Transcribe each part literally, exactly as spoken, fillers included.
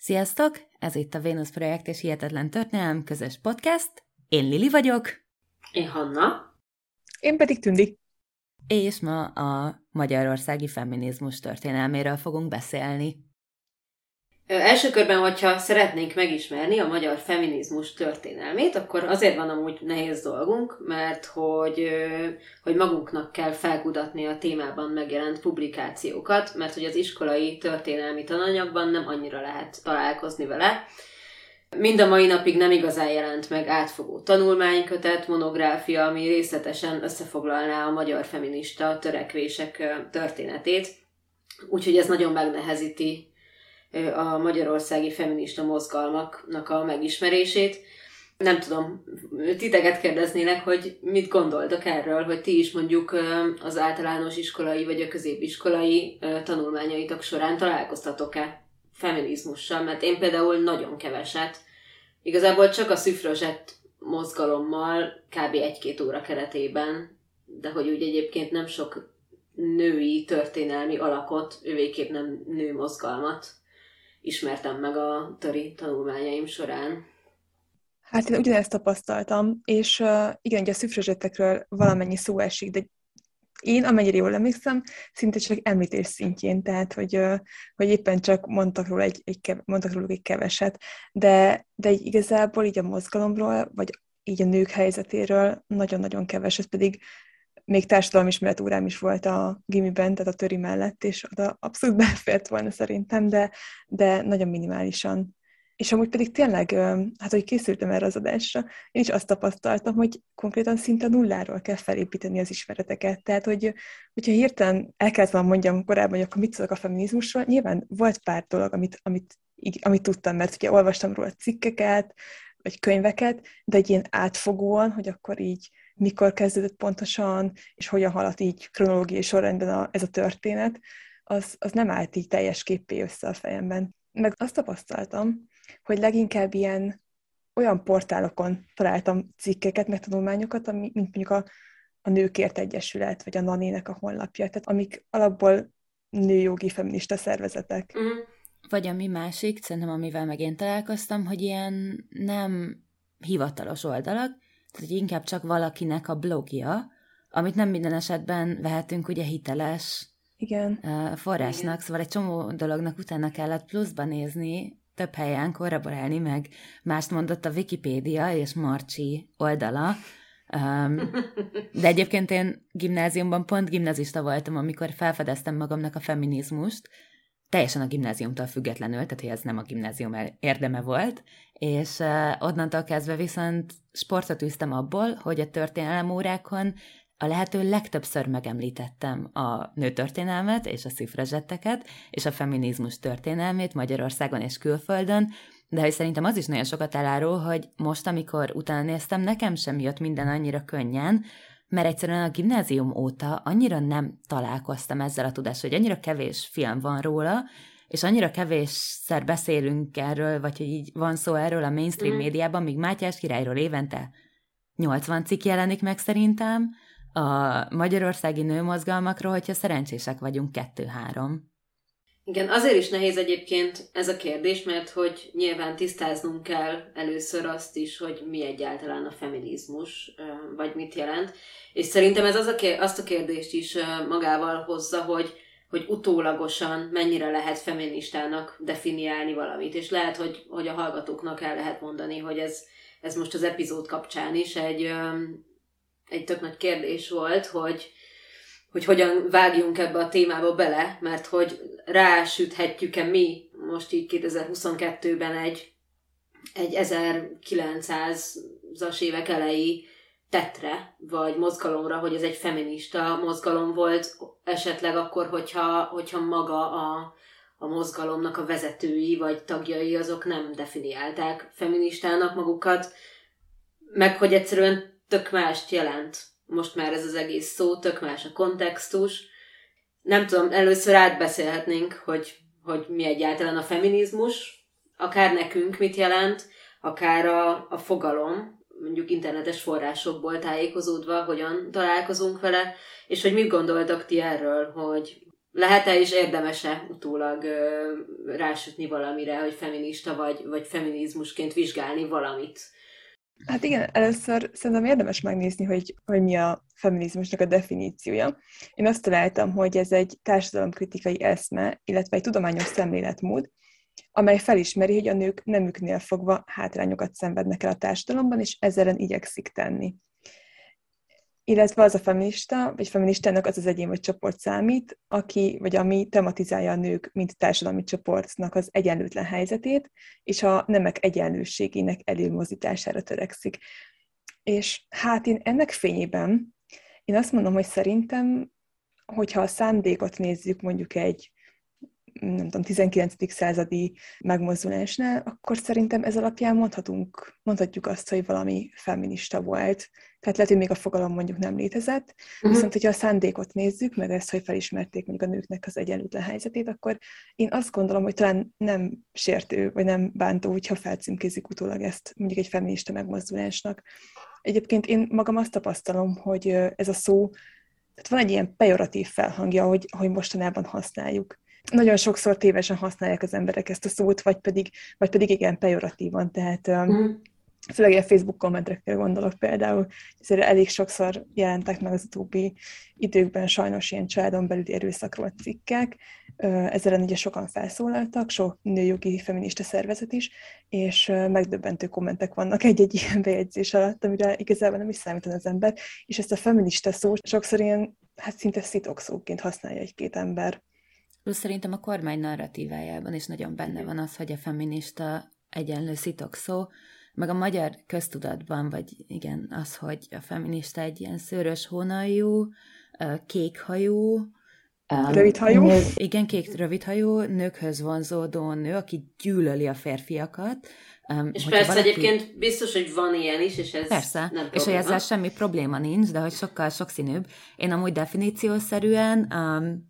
Sziasztok! Ez itt a Vénusz Projekt és Hihetetlen Történelem közös podcast. Én Lili vagyok. Én Hanna. Én pedig Tündi. És ma a magyarországi feminizmus történelméről fogunk beszélni. Ö, első körben, hogyha szeretnénk megismerni a magyar feminizmus történelmét, akkor azért van amúgy nehéz dolgunk, mert hogy, ö, hogy magunknak kell felkutatni a témában megjelent publikációkat, mert hogy az iskolai történelmi tananyagban nem annyira lehet találkozni vele. Mind a mai napig nem igazán jelent meg átfogó tanulmánykötet, monográfia, ami részletesen összefoglalná a magyar feminista törekvések történetét. Úgyhogy ez nagyon megnehezíti a magyarországi feminista mozgalmaknak a megismerését. Nem tudom, titeket kérdeznélek, hogy mit gondoltok erről, hogy ti is mondjuk az általános iskolai vagy a középiskolai tanulmányaitok során találkoztatok-e feminizmussal, mert én például nagyon keveset. Igazából csak a szüfrözsett mozgalommal kb. egy-két óra keretében, de hogy úgy egyébként nem sok női történelmi alakot, végképp nem nőmozgalmat ismertem meg a töri tanulmányaim során. Hát én ugyanezt tapasztaltam, és uh, igen, ugye a szüfrözsettekről valamennyi szó esik, de én, amennyire jól emlékszem, szinte csak említés szintjén, tehát, hogy, uh, hogy éppen csak mondtak, róla egy, egy kev- mondtak róluk egy keveset, de, de így igazából így a mozgalomról, vagy így a nők helyzetéről nagyon-nagyon keveset, pedig még társadalmismeret órám is volt a gimiben, tehát a töri mellett, és oda abszolút befért volna szerintem, de, de nagyon minimálisan. És amúgy pedig tényleg, hát hogy készültem erre az adásra, én is azt tapasztaltam, hogy konkrétan szinte nulláról kell felépíteni az ismereteket. Tehát, hogy, hogyha hirtelen el kellett volna mondjam korábban, hogy akkor mit tudok a feminizmusról, nyilván volt pár dolog, amit, amit, amit tudtam, mert ugye olvastam róla cikkeket, vagy könyveket, de egy ilyen átfogóan, hogy akkor így mikor kezdődött pontosan, és hogyan haladt így kronológiai sorrendben a, ez a történet, az, az nem állt így teljes képpé össze a fejemben. Meg azt tapasztaltam, hogy leginkább ilyen olyan portálokon találtam cikkeket, meg tanulmányokat, ami, mint mondjuk a, a Nőkért Egyesület, vagy a Nanének a honlapja, tehát amik alapból nőjogi feminista szervezetek. Mm. Vagy ami másik, szerintem amivel meg én találkoztam, hogy ilyen nem hivatalos oldalak, tehát hogy inkább csak valakinek a blogja, amit nem minden esetben vehetünk ugye hiteles Igen. forrásnak, Igen. Szóval egy csomó dolognak utána kellett pluszba nézni, több helyen korroborálni, meg mást mondott a Wikipédia és Marcsi oldala. Um, de egyébként én gimnáziumban pont gimnazista voltam, amikor felfedeztem magamnak a feminizmust, teljesen a gimnáziumtól függetlenül, tehát hogy ez nem a gimnázium érdeme volt, és uh, onnantól kezdve viszont sportot űztem abból, hogy a történelem órákon a lehető legtöbbször megemlítettem a nőtörténelmet és a szifrazsetteket, és a feminizmus történelmét Magyarországon és külföldön, de hogy szerintem az is nagyon sokat elárul, hogy most, amikor utána néztem, nekem sem jött minden annyira könnyen, mert egyszerűen a gimnázium óta annyira nem találkoztam ezzel a tudással, hogy annyira kevés film van róla, és annyira kevésszer beszélünk erről, vagy hogy így van szó erről a mainstream mm. médiában, míg Mátyás királyról évente nyolcvan cikk jelenik meg szerintem, a magyarországi nőmozgalmakról, hogyha szerencsések vagyunk, kettő-három. Igen, azért is nehéz egyébként ez a kérdés, mert hogy nyilván tisztáznunk kell először azt is, hogy mi egyáltalán a feminizmus, vagy mit jelent. És szerintem ez az a kér- azt a kérdést is magával hozza, hogy, hogy utólagosan mennyire lehet feministának definiálni valamit. És lehet, hogy, hogy a hallgatóknak el lehet mondani, hogy ez, ez most az epizód kapcsán is egy, egy tök nagy kérdés volt, hogy hogy hogyan vágjunk ebbe a témába bele, mert hogy rásüthetjük-e mi most így kétezer-huszonkettőben egy, egy ezerkilencszázas évek elejé tettre, vagy mozgalomra, hogy ez egy feminista mozgalom volt, esetleg akkor, hogyha, hogyha maga a, a mozgalomnak a vezetői, vagy tagjai azok nem definiálták feministának magukat, meg hogy egyszerűen tök mást jelent. Most már ez az egész szó, tök más a kontextus. Nem tudom, először átbeszélhetnénk, hogy, hogy mi egyáltalán a feminizmus, akár nekünk mit jelent, akár a, a fogalom, mondjuk internetes forrásokból tájékozódva, hogyan találkozunk vele, és hogy mit gondoltak ti erről, hogy lehet-e és érdemes-e utólag ö, rásütni valamire, hogy feminista vagy, vagy feminizmusként vizsgálni valamit? Hát igen, először szerintem érdemes megnézni, hogy, hogy mi a feminizmusnak a definíciója. Én azt találtam, hogy ez egy társadalomkritikai eszme, illetve egy tudományos szemléletmód, amely felismeri, hogy a nők nemüknél fogva hátrányokat szenvednek el a társadalomban, és ezzel ellen igyekszik tenni. Illetve az a feminista, vagy feministának az az egyén vagy csoport számít, aki, vagy ami tematizálja a nők, mint társadalmi csoportnak az egyenlőtlen helyzetét, és a nemek egyenlőségének előmozdítására törekszik. És hát én ennek fényében, én azt mondom, hogy szerintem, hogyha a szándékot nézzük mondjuk egy nem tudom, tizenkilencedik századi megmozdulásnál, akkor szerintem ez alapján mondhatunk, mondhatjuk azt, hogy valami feminista volt. Tehát lehet, hogy még a fogalom mondjuk nem létezett, uh-huh. Viszont hogyha a szándékot nézzük, meg ezt, hogy felismerték mondjuk a nőknek az egyenlőtlen helyzetét, akkor én azt gondolom, hogy talán nem sértő, vagy nem bántó, hogyha felcímkézik utólag ezt mondjuk egy feminista megmozdulásnak. Egyébként én magam azt tapasztalom, hogy ez a szó, tehát van egy ilyen pejoratív felhangja, hogy, hogy mostanában használjuk. Nagyon sokszor tévesen használják az emberek ezt a szót, vagy pedig, vagy pedig igen, pejoratívan, tehát mm. főleg a Facebook kommentekre gondolok például, ezért elég sokszor jelentek meg az utóbbi időkben sajnos ilyen családon belüli erőszakról cikkek, ezzel ugye sokan felszólaltak, sok nőjogi feminista szervezet is, és megdöbbentő kommentek vannak egy-egy ilyen bejegyzés alatt, amire igazából nem is számítan az ember, és ezt a feminista szót sokszor ilyen, hát szinte szitokszóként használja egy-két ember. Plusz szerintem a kormány narratívájában is nagyon benne van az, hogy a feminista egyenlő szitokszó, meg a magyar köztudatban, vagy igen, az, hogy a feminista egy ilyen szőrös hónaljú, kékhajú, rövidhajú. Nő, igen, kék rövidhajú, nőkhöz vonzódó nő, aki gyűlöli a férfiakat. És persze valaki... egyébként biztos, hogy van ilyen is, és ez persze, nem probléma. és hogy ezzel semmi probléma nincs, de hogy sokkal sokszínűbb. Én amúgy definíciószerűen um,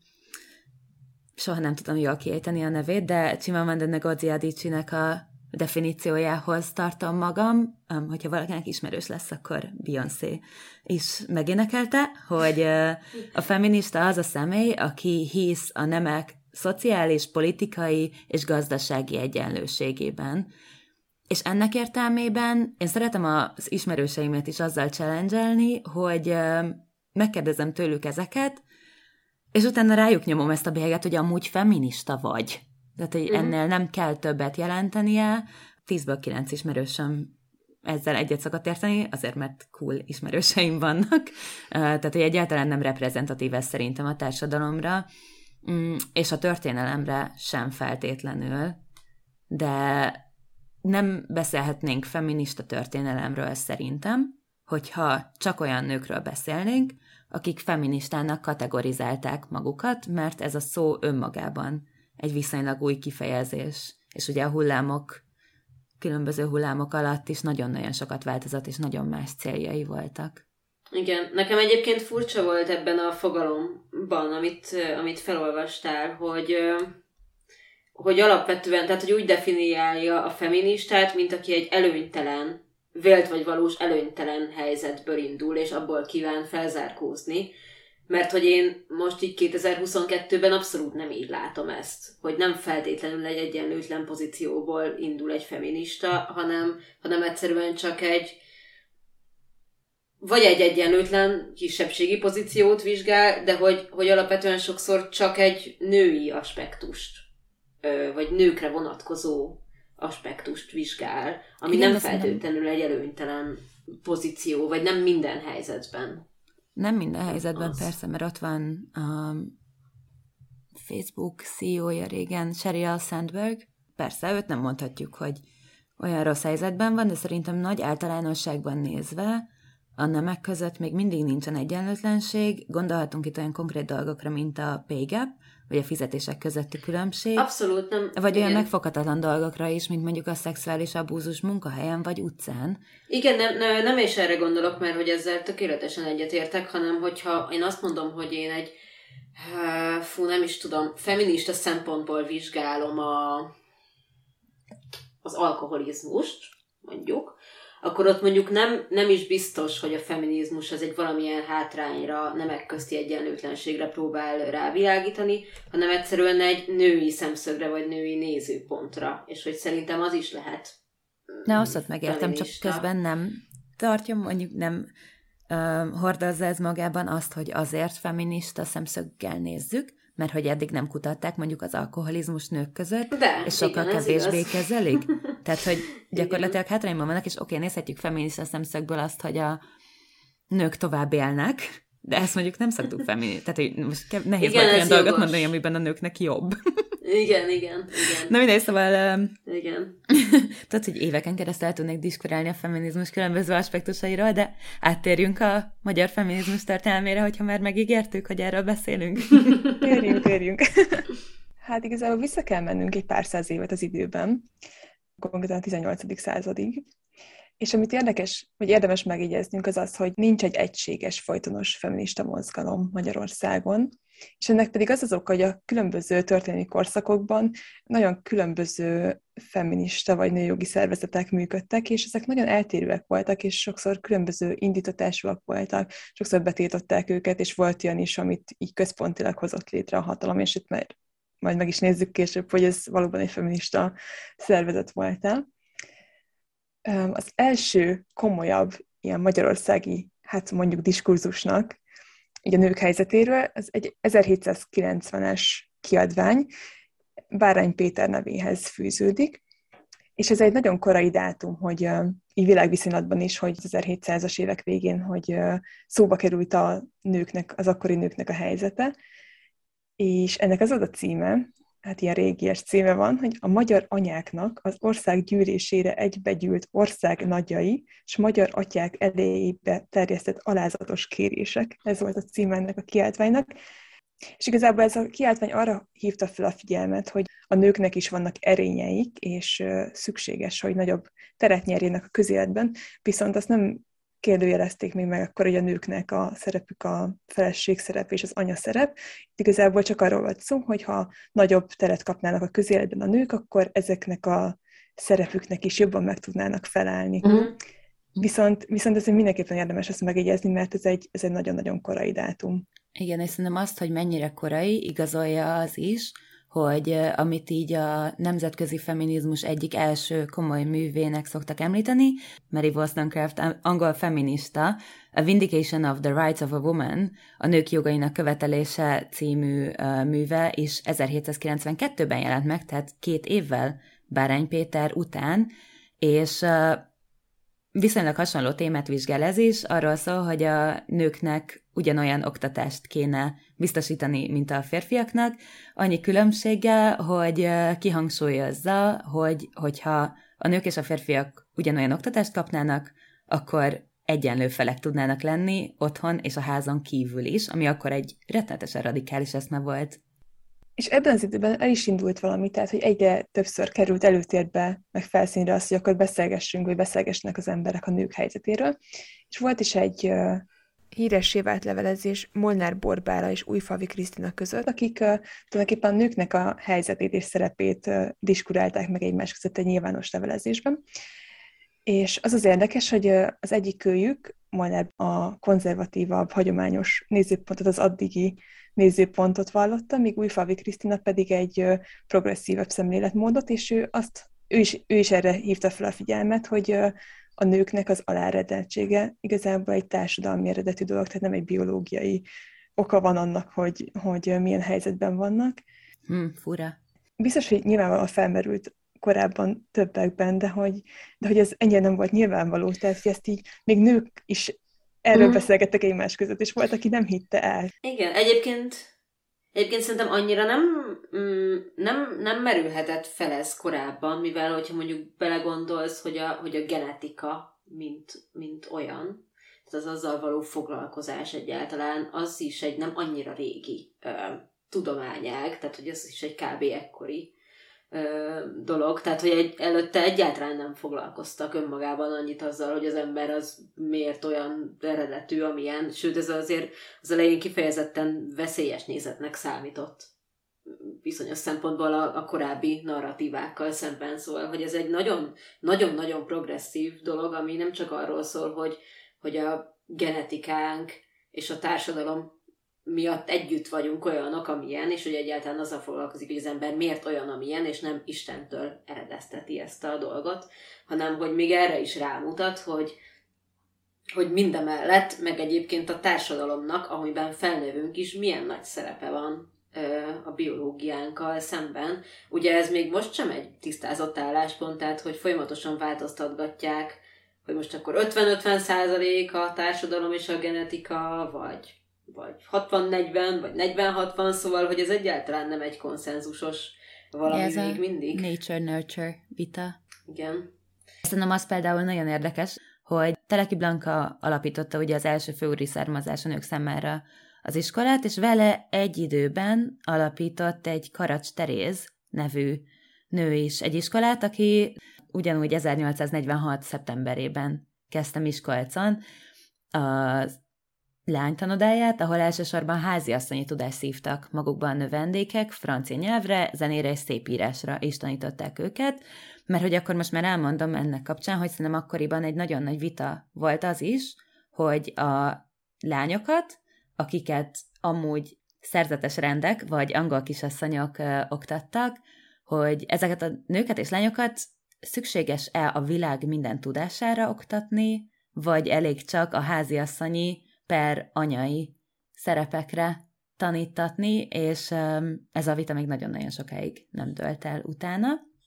soha nem tudom jól kiejteni a nevét, de Chimamanda Ngozi Adichie-nek a definíciójához tartom magam, um, hogyha valakinek ismerős lesz, akkor Beyoncé is megénekelte, hogy uh, a feminista az a személy, aki hisz a nemek szociális, politikai és gazdasági egyenlőségében. És ennek értelmében én szeretem az ismerőseimet is azzal challenge-elni, hogy uh, megkérdezem tőlük ezeket, és utána rájuk nyomom ezt a bélyeget, hogy amúgy feminista vagy. Tehát, hogy uh-huh. ennél nem kell többet jelentenie. Tízből kilenc ismerősöm ezzel egyet szokott érteni, azért, mert cool ismerőseim vannak. Tehát, hogy egyáltalán nem reprezentatív ez szerintem a társadalomra, és a történelemre sem feltétlenül. De nem beszélhetnénk feminista történelemről szerintem, hogyha csak olyan nőkről beszélnénk, akik feministának kategorizálták magukat, mert ez a szó önmagában egy viszonylag új kifejezés. És ugye a hullámok, különböző hullámok alatt is nagyon-nagyon sokat változott, és nagyon más céljai voltak. Igen, nekem egyébként furcsa volt ebben a fogalomban, amit, amit felolvastál, hogy, hogy alapvetően, tehát hogy úgy definiálja a feministát, mint aki egy előnytelen, vélt vagy valós előnytelen helyzetből indul, és abból kíván felzárkózni. Mert hogy én most így kétezer-huszonkettőben abszolút nem így látom ezt, hogy nem feltétlenül egy egyenlőtlen pozícióból indul egy feminista, hanem, hanem egyszerűen csak egy vagy egy egyenlőtlen kisebbségi pozíciót vizsgál, de hogy, hogy alapvetően sokszor csak egy női aspektust, vagy nőkre vonatkozó aspektust vizsgál, ami igen, nem feltétlenül egy előnytelen pozíció, vagy nem minden helyzetben. Nem minden helyzetben, az. Persze, mert ott van a Facebook cé í ó-ja régen, Sheryl Sandberg. Persze, őt nem mondhatjuk, hogy olyan rossz helyzetben van, de szerintem nagy általánosságban nézve a nemek között még mindig nincsen egyenlőtlenség. Gondolhatunk itt olyan konkrét dolgokra, mint a pay gap, vagy a fizetések közötti különbség. Abszolút nem. Vagy igen. olyan megfoghatatlan dolgokra is, mint mondjuk a szexuális abúzus munkahelyen vagy utcán. Igen, nem, nem, nem is erre gondolok, mert hogy ezzel tökéletesen egyetértek, hanem hogyha én azt mondom, hogy én egy, fú, nem is tudom, feminista szempontból vizsgálom a, az alkoholizmust, mondjuk, akkor ott mondjuk nem, nem is biztos, hogy a feminizmus az egy valamilyen hátrányra, nemek közti egyenlőtlenségre próbál rávilágítani, hanem egyszerűen egy női szemszögre, vagy női nézőpontra. És hogy szerintem az is lehet Ne, azt ott megértem, feminista. csak közben nem tartja, mondjuk nem uh, hordozza ez magában azt, hogy azért feminista szemszöggel nézzük, mert hogy eddig nem kutatták mondjuk az alkoholizmus nők között, De, és sokkal igen, ez kevésbé igaz. kezelik. Tehát, hogy gyakorlatilag hátrányban vannak, és oké, nézhetjük feminista szemszögből azt, hogy a nők tovább élnek, de ezt mondjuk nem szoktuk feminista. Tehát, hogy most kev- nehéz Igen, volt ez olyan dolgot jogos. mondani, amiben a nőknek jobb. Igen, igen, igen. Na mindegy, szóval... Um, Igen. tudod, hogy éveken keresztül el tudnék diskurálni a feminizmus különböző aspektusairól, de áttérjünk a magyar feminizmus történelmére, hogyha már megígértük, hogy erről beszélünk. Térjünk, térjünk. Hát igazából vissza kell mennünk egy pár száz évet az időben, konkrétan a tizennyolcadik századig. És amit érdekes, vagy érdemes megjegyeznünk, az az, hogy nincs egy egységes, folytonos feminista mozgalom Magyarországon, és ennek pedig az az oka, hogy a különböző történelmi korszakokban nagyon különböző feminista vagy nőjogi szervezetek működtek, és ezek nagyon eltérőek voltak, és sokszor különböző indítatásúak voltak, sokszor betiltották őket, és volt olyan is, amit így központilag hozott létre a hatalom, és itt majd, majd meg is nézzük később, hogy ez valóban egy feminista szervezet volt-e. Az első komolyabb ilyen magyarországi, hát mondjuk diskurzusnak, így a nők helyzetéről, az egy ezerhétszázkilencvenes kiadvány, Bárány Péter nevéhez fűződik, és ez egy nagyon korai dátum, hogy így világviszonylatban is, hogy az ezerhétszázas évek végén, hogy szóba került a nőknek, az akkori nőknek a helyzete, és ennek az az a címe, hát ilyen régies címe van, hogy a magyar anyáknak az ország gyűlésére egybegyűlt ország nagyjai, és magyar atyák elejébe terjesztett alázatos kérések. Ez volt a címe ennek a kiáltványnak. És igazából ez a kiáltvány arra hívta fel a figyelmet, hogy a nőknek is vannak erényeik, és szükséges, hogy nagyobb teret nyerjenek a közéletben, viszont azt nem kérdőjelezték még meg akkor, hogy a nőknek a szerepük a feleség szerep és az anya szerep. Itt igazából csak arról volt szó, hogy ha nagyobb teret kapnának a közéletben a nők, akkor ezeknek a szerepüknek is jobban meg tudnának felállni. Uh-huh. Viszont, viszont ez mindenképpen érdemes ezt megjegyezni, mert ez egy, ez egy nagyon-nagyon korai dátum. Igen, és szerintem azt, hogy mennyire korai, igazolja az is, hogy amit így a nemzetközi feminizmus egyik első komoly művének szoktak említeni, Mary Wollstonecraft, angol feminista, A Vindication of the Rights of a Woman, a nők jogainak követelése című uh, műve, és ezerhétszázkilencvenkettőben jelent meg, tehát két évvel Bárány Péter után, és uh, viszonylag hasonló témát vizsgál ez is, arról szól, hogy a nőknek ugyanolyan oktatást kéne biztosítani, mint a férfiaknak, annyi különbséggel, hogy kihangsúlyozza, hogy hogyha a nők és a férfiak ugyanolyan oktatást kapnának, akkor egyenlő felek tudnának lenni otthon és a házon kívül is, ami akkor egy rettenetesen radikális eszme volt. És ebben az időben el is indult valami, tehát, hogy egyre többször került előtérbe, meg felszínre az, hogy akkor beszélgessünk, vagy beszélgessenek az emberek a nők helyzetéről. És volt is egy uh, híressé vált levelezés Molnár Borbála és Újfalvi Krisztina között, akik uh, tulajdonképpen a nőknek a helyzetét és szerepét uh, diskurálták meg egymás között egy nyilvános levelezésben. És az az érdekes, hogy uh, az egyik kölyük, Molnár a konzervatívabb, hagyományos nézőpontot, az addigi nézőpontot vallotta, míg Újfalvi Krisztina pedig egy progresszívabb szemléletmódot, és ő, azt, ő, is, ő is erre hívta fel a figyelmet, hogy a nőknek az alárendeltsége igazából egy társadalmi eredetű dolog, tehát nem egy biológiai oka van annak, hogy, hogy milyen helyzetben vannak. Hmm, fura. Biztos, hogy nyilvánvalóan felmerült korábban többekben, de hogy, de hogy ez ennyire nem volt nyilvánvaló, tehát hogy ezt így még nők is erről mm. beszélgettek egymás között, és volt, aki nem hitte el. Igen, egyébként, egyébként szerintem annyira nem, mm, nem, nem merülhetett fel ez korábban, mivel hogyha mondjuk belegondolsz, hogy a, hogy a genetika, mint, mint olyan, tehát az azzal való foglalkozás egyáltalán, az is egy nem annyira régi ö, tudományág, tehát hogy az is egy kb. Ekkori dolog, tehát hogy egy, előtte egyáltalán nem foglalkoztak önmagában annyit azzal, hogy az ember az miért olyan eredetű, amilyen, sőt ez azért az elején kifejezetten veszélyes nézetnek számított. bizonyos szempontból a, a korábbi narratívákkal szemben szól, hogy ez egy nagyon, nagyon-nagyon progresszív dolog, ami nem csak arról szól, hogy, hogy a genetikánk és a társadalom miatt együtt vagyunk olyanok, amilyen, és hogy egyáltalán azzal foglalkozik, hogy az ember miért olyan, amilyen, és nem Istentől eredezteti ezt a dolgot, hanem hogy még erre is rámutat, hogy, hogy mindemellett, meg egyébként a társadalomnak, amiben felnövünk is, milyen nagy szerepe van a biológiánkkal szemben. Ugye ez még most sem egy tisztázott álláspont, tehát hogy folyamatosan változtatgatják, hogy most akkor ötven-ötven százalék a társadalom és a genetika, vagy, vagy hatvan-negyven, vagy negyven-hatvan, szóval, hogy ez egyáltalán nem egy konszenzusos valami ez még mindig. nature-nurture vita. Igen. Szerintem az például nagyon érdekes, hogy Teleki Blanka alapította ugye az első főúri származású nők számára az iskolát, és vele egy időben alapított egy Karacs Teréz nevű nő is egy iskolát, aki ugyanúgy ezernyolcszáznegyvenhat. szeptemberében kezdte Miskolcon az lánytanodáját, ahol elsősorban háziasszonyi tudást szívtak magukban a növendékek, francia nyelvre, zenére és szépírásra is tanították őket, mert hogy akkor most már elmondom ennek kapcsán, hogy szerintem akkoriban egy nagyon nagy vita volt az is, hogy a lányokat, akiket amúgy szerzetes rendek, vagy angol kisasszonyok ö, oktattak, hogy ezeket a nőket és lányokat szükséges-e a világ minden tudására oktatni, vagy elég csak a háziasszonyi per anyai szerepekre tanítatni, és ö, ez a vita még nagyon-nagyon sokáig nem dőlt el utána.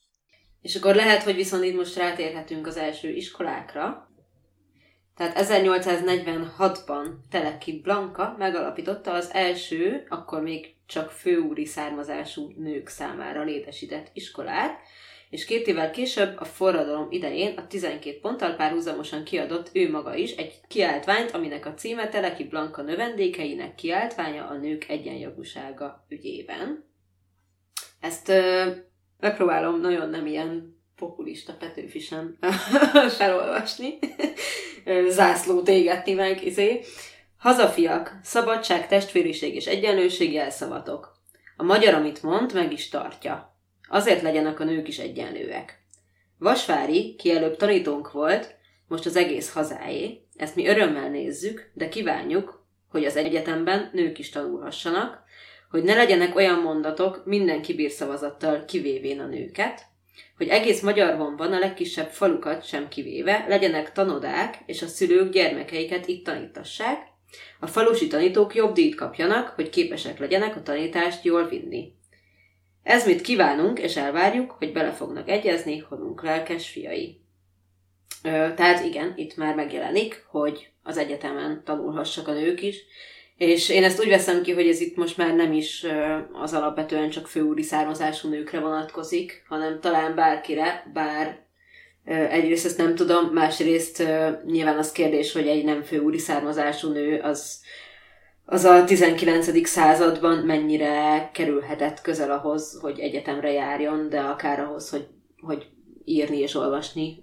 És akkor lehet, hogy viszont itt most rátérhetünk az első iskolákra. Tehát ezernyolcszáznegyvenhatban Teleki Blanka megalapította az első, akkor még csak főúri származású nők számára létesített iskolát, és két évvel később a forradalom idején a tizenkét ponttal párhuzamosan kiadott ő maga is egy kiáltványt, aminek a címe Teleki Blanka növendékeinek kiáltványa a nők egyenjogúsága ügyében. Ezt ö, megpróbálom nagyon nem ilyen populista Petőfisen felolvasni, zászlót égetni meg, izé. Hazafiak, szabadság, testvériség és egyenlőség jelszavatok. A magyar, amit mond, meg is tartja. Azért legyenek a nők is egyenlőek. Vasvári, ki előbb tanítónk volt, most az egész hazáé. Ezt mi örömmel nézzük, de kívánjuk, hogy az egyetemben nők is tanulhassanak, hogy ne legyenek olyan mondatok, mindenki bír szavazattal, kivévén a nőket, hogy egész Magyarvonban a legkisebb falukat sem kivéve legyenek tanodák, és a szülők gyermekeiket itt tanítassák, a falusi tanítók jobb díjat kapjanak, hogy képesek legyenek a tanítást jól vinni. Ez mit kívánunk, és elvárjuk, hogy bele fognak egyezni honunk lelkes fiai. Ö, tehát igen, itt már megjelenik, hogy az egyetemen tanulhassak a nők is, és én ezt úgy veszem ki, hogy ez itt most már nem is az alapvetően csak főúri származású nőkre vonatkozik, hanem talán bárkire, bár egyrészt ezt nem tudom, másrészt nyilván az kérdés, hogy egy nem főúri származású nő az, az a tizenkilencedik században mennyire kerülhetett közel ahhoz, hogy egyetemre járjon, de akár ahhoz, hogy, hogy írni és olvasni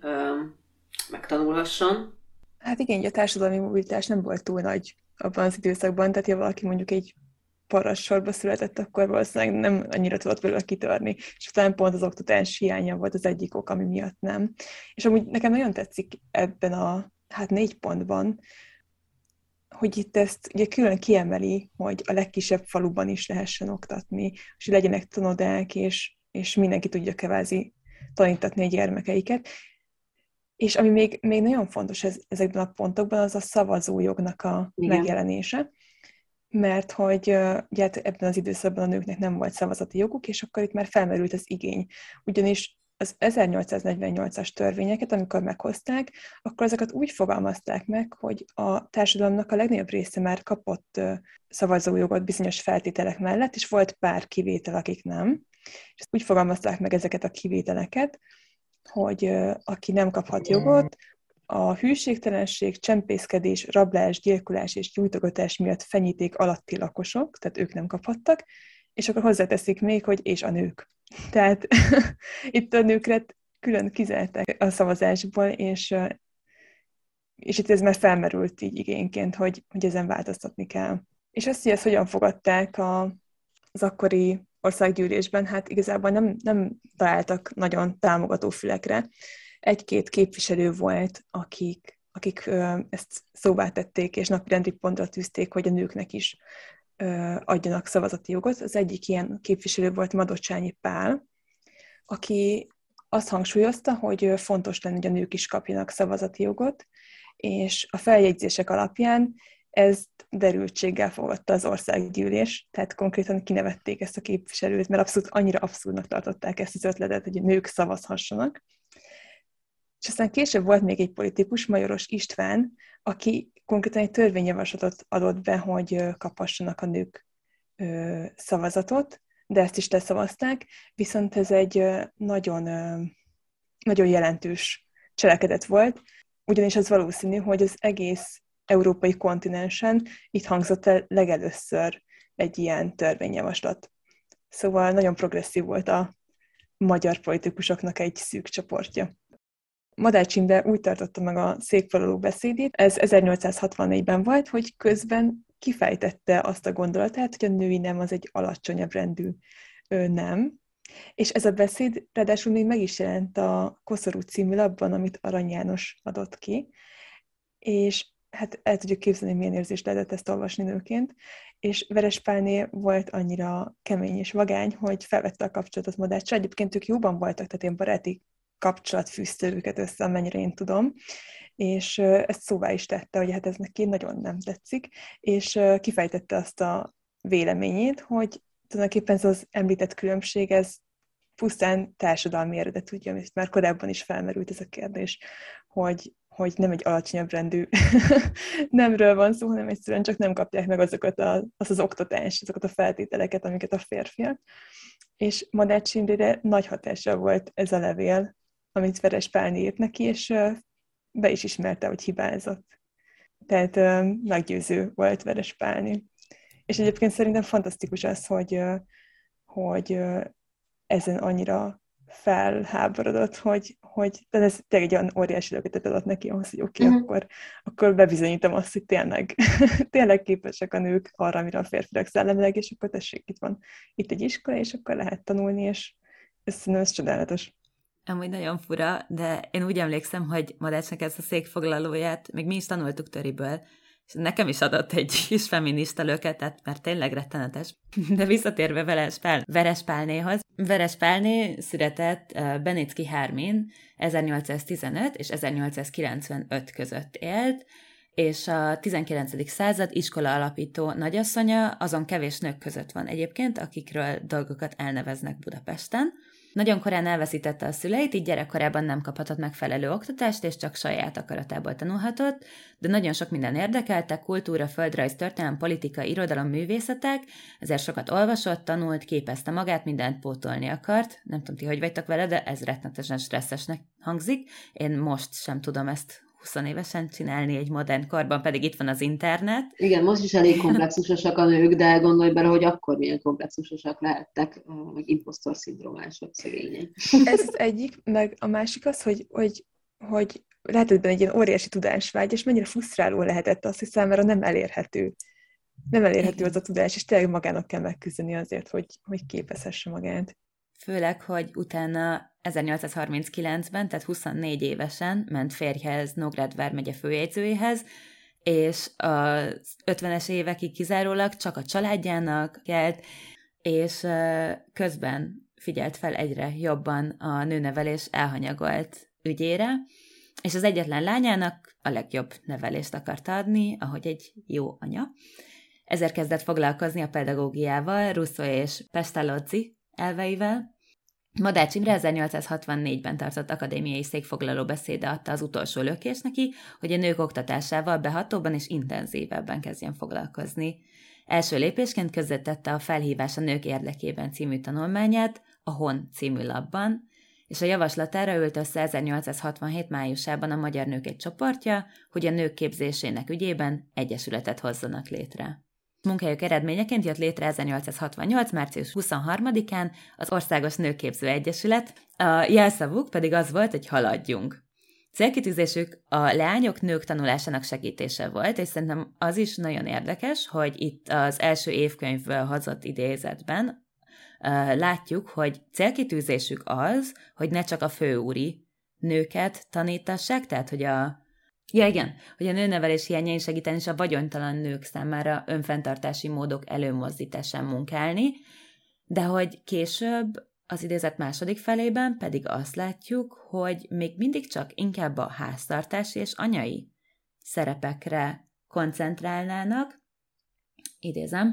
megtanulhasson. Hát igen, a társadalmi mobilitás nem volt túl nagy abban az időszakban, tehát ha valaki mondjuk egy parassorba született, akkor valószínűleg nem annyira tudott belőle kitörni, és utána pont az oktatás hiánya volt az egyik ok, ami miatt nem. És amúgy nekem nagyon tetszik ebben a hát négy pontban, hogy itt ezt ugye külön kiemeli, hogy a legkisebb faluban is lehessen oktatni, és hogy legyenek tanodák, és, és mindenki tudja kvázi tanítatni a gyermekeiket. És ami még, még nagyon fontos ez, ezekben a pontokban, az a szavazójognak a Igen. megjelenése, mert hogy ugye ebben az időszakban a nőknek nem volt szavazati joguk, és akkor itt már felmerült az igény. Ugyanis az ezernyolcszáznegyvennyolcas törvényeket, amikor meghozták, akkor azokat úgy fogalmazták meg, hogy a társadalomnak a legnagyobb része már kapott szavazójogot bizonyos feltételek mellett, és volt pár kivétel, akik nem. És úgy fogalmazták meg ezeket a kivételeket, hogy aki nem kaphat jogot, a hűségtelenség, csempészkedés, rablás, gyilkolás és gyújtogatás miatt fenyíték alatti lakosok, tehát ők nem kaphattak, és akkor hozzáteszik még, hogy és a nők. Tehát itt a nőkre külön kizárták a szavazásból, és, és itt ez már felmerült így igényként, hogy, hogy ezen változtatni kell. És azt, hogy ezt hogyan fogadták a, az akkori országgyűlésben hát igazából nem, nem találtak nagyon támogató fülekre. Egy-két képviselő volt, akik, akik ö, ezt szóvá tették, és napirendi pontra tűzték, hogy a nőknek is ö, adjanak szavazati jogot. Az egyik ilyen képviselő volt Madocsányi Pál, aki azt hangsúlyozta, hogy fontos lenne, hogy a nők is kapjanak szavazati jogot, és a feljegyzések alapján ezt derültséggel fogadta az országgyűlés, tehát konkrétan kinevették ezt a képviselőt, mert abszolút annyira abszurdnak tartották ezt az ötletet, hogy a nők szavazhassanak. És aztán később volt még egy politikus, Majoros István, aki konkrétan egy törvényjavaslatot adott be, hogy kaphassanak a nők szavazatot, de ezt is leszavazták, viszont ez egy nagyon, nagyon jelentős cselekedet volt, ugyanis az valószínű, hogy az egész európai kontinensen itt hangzott el legelőször egy ilyen törvényjavaslat. Szóval nagyon progresszív volt a magyar politikusoknak egy szűk csoportja. Madács Imre úgy tartotta meg a székfoglaló beszédét, ez ezernyolcszázhatvannégyben volt, hogy közben kifejtette azt a gondolatát, hogy a női nem az egy alacsonyabb rendű nem. És ez a beszéd ráadásul még meg is jelent a Koszorú című lapban, amit Arany János adott ki, és hát el tudjuk képzelni, milyen érzés lehetett ezt olvasni nőként, és Veres Pálné volt annyira kemény és vagány, hogy felvette a kapcsolatot Madáccsal. Egyébként ők jóban voltak, tehát én baráti kapcsolat fűzte őket össze, amennyire én tudom, és ezt szóvá is tette, hogy hát ez neki nagyon nem tetszik, és kifejtette azt a véleményét, hogy tulajdonképpen ez az említett különbség, ez pusztán társadalmi eredet, ugye, amit már korábban is felmerült ez a kérdés, hogy, hogy nem egy alacsonyabb rendű nemről van szó, hanem egyszerűen csak nem kapják meg azokat a, az, az oktatást, azokat a feltételeket, amiket a férfiak. És Madács Imrére nagy hatással volt ez a levél, amit Veres Pálné írt neki, és be is ismerte, hogy hibázott. Tehát meggyőző volt Veres Pálné. És egyébként szerintem fantasztikus az, hogy, hogy ezen annyira felháborodott, hogy, hogy de ez tényleg egy olyan óriási löketet adott neki ahhoz, hogy oké, okay, uh-huh. akkor, akkor bebizonyítom azt, hogy tényleg, tényleg képesek a nők arra, amire a férfiak szellemileg, és akkor tessék, itt van itt egy iskola, és akkor lehet tanulni, és ez szerintem ez csodálatos. Amúgy nagyon fura, de én úgy emlékszem, hogy Madácsnak ezt a székfoglalóját még mi is tanultuk töriből, és nekem is adott egy kis feminista löketet, mert tényleg rettenetes. De visszatérve Veres, Pál, Veres Pálnéhoz. Veres Pálné született Benicki Hármin ezernyolcszáztizenöt és ezernyolcszázkilencvenöt között élt, és a tizenkilencedik század iskola alapító nagyasszonya azon kevés nők között van egyébként, akikről dolgokat elneveznek Budapesten. Nagyon korán elveszítette a szüleit, így gyerekkorában nem kaphatott megfelelő oktatást, és csak saját akaratából tanulhatott, de nagyon sok minden érdekelte, kultúra, földrajz, történelem, politika, irodalom, művészetek, ezért sokat olvasott, tanult, képezte magát, mindent pótolni akart. Nem tudom, ti hogy vagytok vele, de ez rettenetesen stresszesnek hangzik. Én most sem tudom ezt húsz évesen csinálni egy modern korban, pedig itt van az internet. Igen, most is elég komplexusosak a nők, de gondolj bele, hogy akkor milyen komplexusosak lehettek, meg imposztor szindrómások, szegények. Ez az egyik, meg a másik az, hogy, hogy, hogy lehetett benne egy ilyen óriási tudásvágy, és mennyire frusztráló lehetett az, hogy számára nem elérhető. Nem elérhető az a tudás, és tényleg magának kell megküzdeni azért, hogy, hogy képezhesse magát. Főleg, hogy utána ezernyolcszázharminckilencben, tehát huszonnégy évesen ment férjhez Nógrád vármegye főjegyzőjéhez, és az ötvenes évekig kizárólag csak a családjának kelt, és közben figyelt fel egyre jobban a nőnevelés elhanyagolt ügyére, és az egyetlen lányának a legjobb nevelést akarta adni, ahogy egy jó anya. Ezért kezdett foglalkozni a pedagógiával, Rousseau és Pestalozzi elveivel. Madács Imre ezernyolcszázhatvannégyben tartott akadémiai székfoglaló beszéde adta az utolsó lökést neki, hogy a nők oktatásával behatóban és intenzívebben kezdjen foglalkozni. Első lépésként közzétette a Felhívás a nők érdekében című tanulmányát a Hon című lapban, és a javaslatára ült össze ezernyolcszázhatvanhét májusában a Magyar Nők egy csoportja, hogy a nők képzésének ügyében egyesületet hozzanak létre. Munkájuk eredményeként jött létre ezernyolcszázhatvannyolc. március huszonharmadikán az Országos Nőképző Egyesület, a jelszavuk pedig az volt, hogy haladjunk. Célkitűzésük a leányok, nők tanulásának segítése volt, és szerintem az is nagyon érdekes, hogy itt az első évkönyvből hozott idézetben látjuk, hogy célkitűzésük az, hogy ne csak a főúri nőket tanítassák, tehát hogy a Ja, igen, hogy a nőnevelés hiányán segíteni és a vagyontalan nők számára önfenntartási módok előmozdításán munkálni, de hogy később az idézet második felében pedig azt látjuk, hogy még mindig csak inkább a háztartási és anyai szerepekre koncentrálnának, idézem,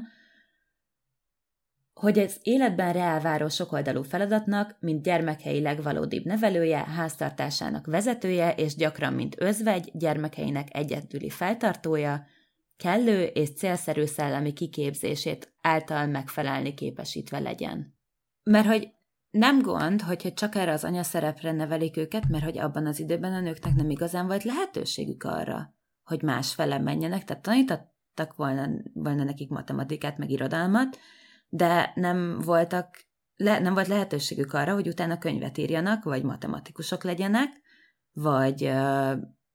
hogy az életben reálváró sokoldalú feladatnak, mint gyermekei legvalódibb nevelője, háztartásának vezetője, és gyakran, mint özvegy, gyermekeinek egyedüli feltartója, kellő és célszerű szellemi kiképzését által megfelelni képesítve legyen. Mert hogy nem gond, hogyha csak erre az anyaszerepre nevelik őket, mert hogy abban az időben a nőknek nem igazán volt lehetőségük arra, hogy másfele menjenek, tehát tanítottak volna, volna nekik matematikát, meg irodalmat, de nem voltak, le, nem volt lehetőségük arra, hogy utána könyvet írjanak, vagy matematikusok legyenek, vagy uh,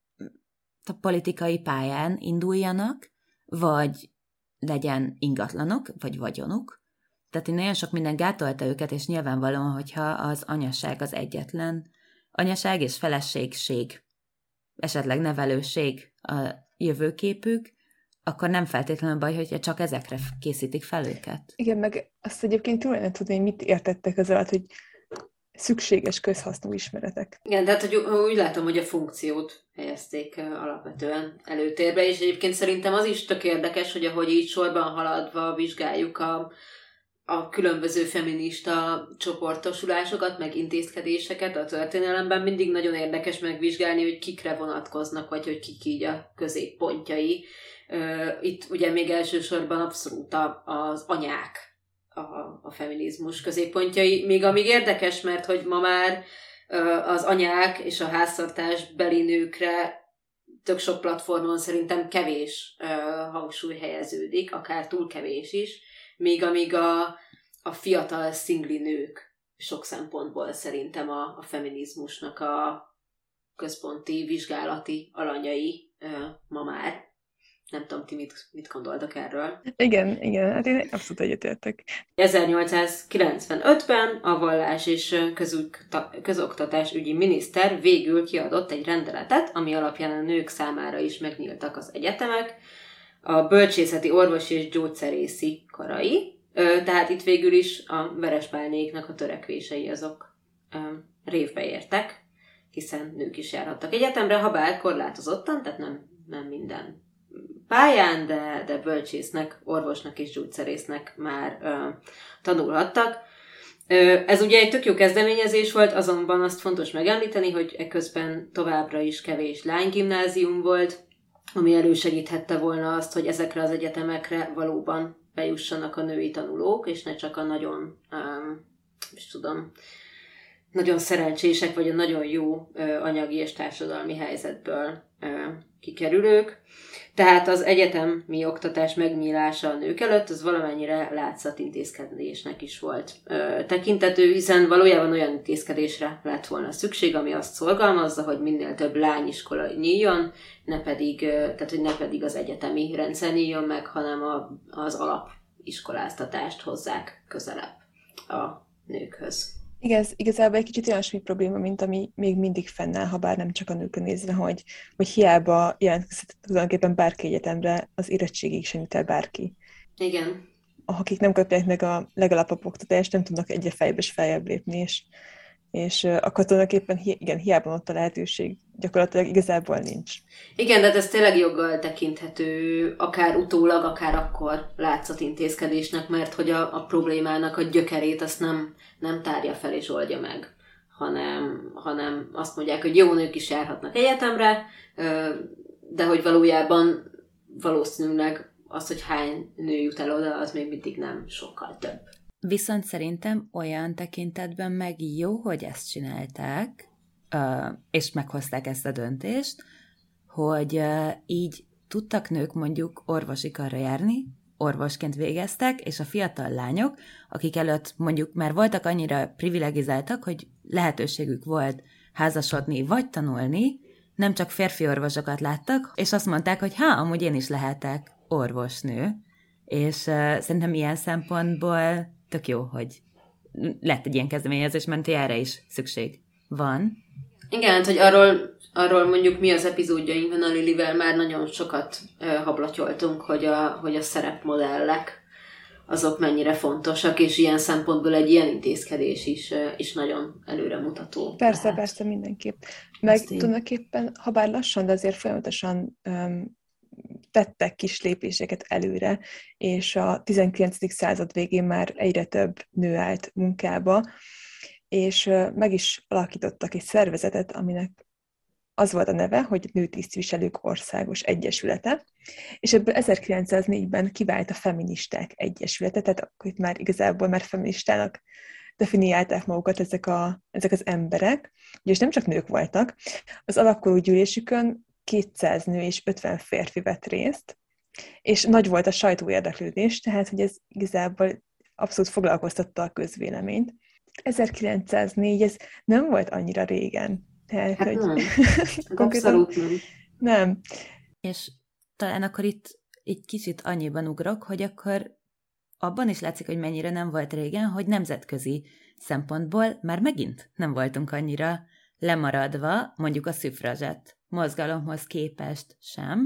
a politikai pályán induljanak, vagy legyen ingatlanok, vagy vagyonuk. Tehát így nagyon sok minden gátolta őket, és nyilvánvalóan, hogyha az anyaság az egyetlen, anyaság és feleségség, esetleg nevelőség a jövőképük, akkor nem feltétlenül baj, hogyha csak ezekre készítik fel őket. Igen, meg azt egyébként jól lenne tudni, hogy mit értettek az alatt, hogy szükséges közhasznú ismeretek. Igen, tehát hogy úgy látom, hogy a funkciót helyezték alapvetően előtérbe, és egyébként szerintem az is tök érdekes, hogy ahogy így sorban haladva vizsgáljuk a, a különböző feminista csoportosulásokat, meg intézkedéseket a történelemben, mindig nagyon érdekes megvizsgálni, hogy kikre vonatkoznak, vagy hogy kik így a középpontjai. Itt ugye még elsősorban abszolút az anyák a, a feminizmus középpontjai, még amíg érdekes, mert hogy ma már az anyák és a háztartás beli nőkre tök sok platformon szerintem kevés hangsúly helyeződik, akár túl kevés is, még amíg a, a fiatal szingli nők sok szempontból szerintem a, a feminizmusnak a központi vizsgálati alanyai ma már. Nem tudom, ti mit, mit gondoltak erről. Igen, igen, hát én abszolút egyetértek. ezernyolcszázkilencvenötben a vallás és közoktatás ügyi miniszter végül kiadott egy rendeletet, ami alapján a nők számára is megnyíltak az egyetemek, a bölcsészeti, orvosi és gyógyszerészi karai. Tehát itt végül is a Verespálnéknak a törekvései azok révbe értek, hiszen nők is járhattak egyetemre, ha bár korlátozottan, tehát nem, nem minden pályán, de, de bölcsésznek, orvosnak és gyógyszerésznek már ö, tanulhattak. Ö, ez ugye egy tök jó kezdeményezés volt, azonban azt fontos megemlíteni, hogy eközben továbbra is kevés lánygimnázium volt, ami elősegíthette volna azt, hogy ezekre az egyetemekre valóban bejussanak a női tanulók, és ne csak a nagyon, ö, is tudom, nagyon szerencsések, vagy a nagyon jó ö, anyagi és társadalmi helyzetből ö, kikerülők. Tehát az egyetemi oktatás megnyílása a nők előtt, az valamennyire látszatintézkedésnek is volt ö, tekintető, hiszen valójában olyan intézkedésre lett volna szükség, ami azt szorgalmazza, hogy minél több lányiskola nyíljon, ne pedig, ö, tehát hogy ne pedig az egyetemi rendszer nyíljon meg, hanem a, az alapiskoláztatást hozzák közelebb a nőkhöz. Igen, igazából egy kicsit olyasmi probléma, mint ami még mindig fennáll, ha bár nem csak a nőkre nézve, hogy, hogy hiába jelentkezhet tulajdonképpen bárki egyetemre, az érettségig sem jut el bárki. Igen. Akik nem kapják meg a legalapabb oktatást, nem tudnak egyre fejbe és feljebb lépni, és, és akkor tulajdonképpen hi, igen, hiába ott a lehetőség, gyakorlatilag igazából nincs. Igen, de ez tényleg joggal tekinthető, akár utólag, akár akkor látszatintézkedésnek, mert hogy a, a problémának a gyökerét azt nem, nem tárja fel és oldja meg, hanem, hanem azt mondják, hogy jó, nők is járhatnak egyetemre, de hogy valójában valószínűleg az, hogy hány nő jut el oda, az még mindig nem sokkal több. Viszont szerintem olyan tekintetben meg jó, hogy ezt csinálták, és meghozták ezt a döntést, hogy így tudtak nők mondjuk orvosi karra járni, orvosként végeztek, és a fiatal lányok, akik előtt mondjuk már voltak annyira privilegizáltak, hogy lehetőségük volt házasodni vagy tanulni, nem csak férfi orvosokat láttak, és azt mondták, hogy ha, amúgy én is lehetek orvosnő, és uh, szerintem ilyen szempontból tök jó, hogy lett egy ilyen kezdeményezés, mert erre is szükség van. Igen, hát, hogy arról, arról mondjuk mi az epizódjainkban a Lilivel már nagyon sokat uh, hablatyoltunk, hogy a, hogy a szerepmodellek azok mennyire fontosak, és ilyen szempontból egy ilyen intézkedés is, uh, is nagyon előremutató. Persze, lehet. persze, mindenképp. Meg tulajdonképpen, ha bár lassan, de azért folyamatosan um, tettek kis lépéseket előre, és a tizenkilencedik század végén már egyre több nő állt munkába, és meg is alakítottak egy szervezetet, aminek az volt a neve, hogy Nőtisztviselők Országos Egyesülete, és ebből ezerkilencszáznégyben kivált a Feministák Egyesülete, tehát akkor itt már igazából már feministának definiálták magukat ezek, a, ezek az emberek, és nem csak nők voltak. Az alakuló gyűlésükön kétszáz nő és ötven férfi vett részt, és nagy volt a sajtóérdeklődés, tehát hogy ez igazából abszolút foglalkoztatta a közvéleményt. ezerkilencszáznégy, ez nem volt annyira régen. Tehát, hát hogy nem. Abszolút nem. Nem. És talán akkor itt egy kicsit annyiban ugrok, hogy akkor abban is látszik, hogy mennyire nem volt régen, hogy nemzetközi szempontból már megint nem voltunk annyira lemaradva, mondjuk a szüfrazsett mozgalomhoz képest sem,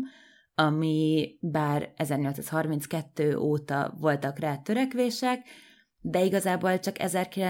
ami bár ezernyolcszázharminckettő óta voltak rá törekvések, de igazából csak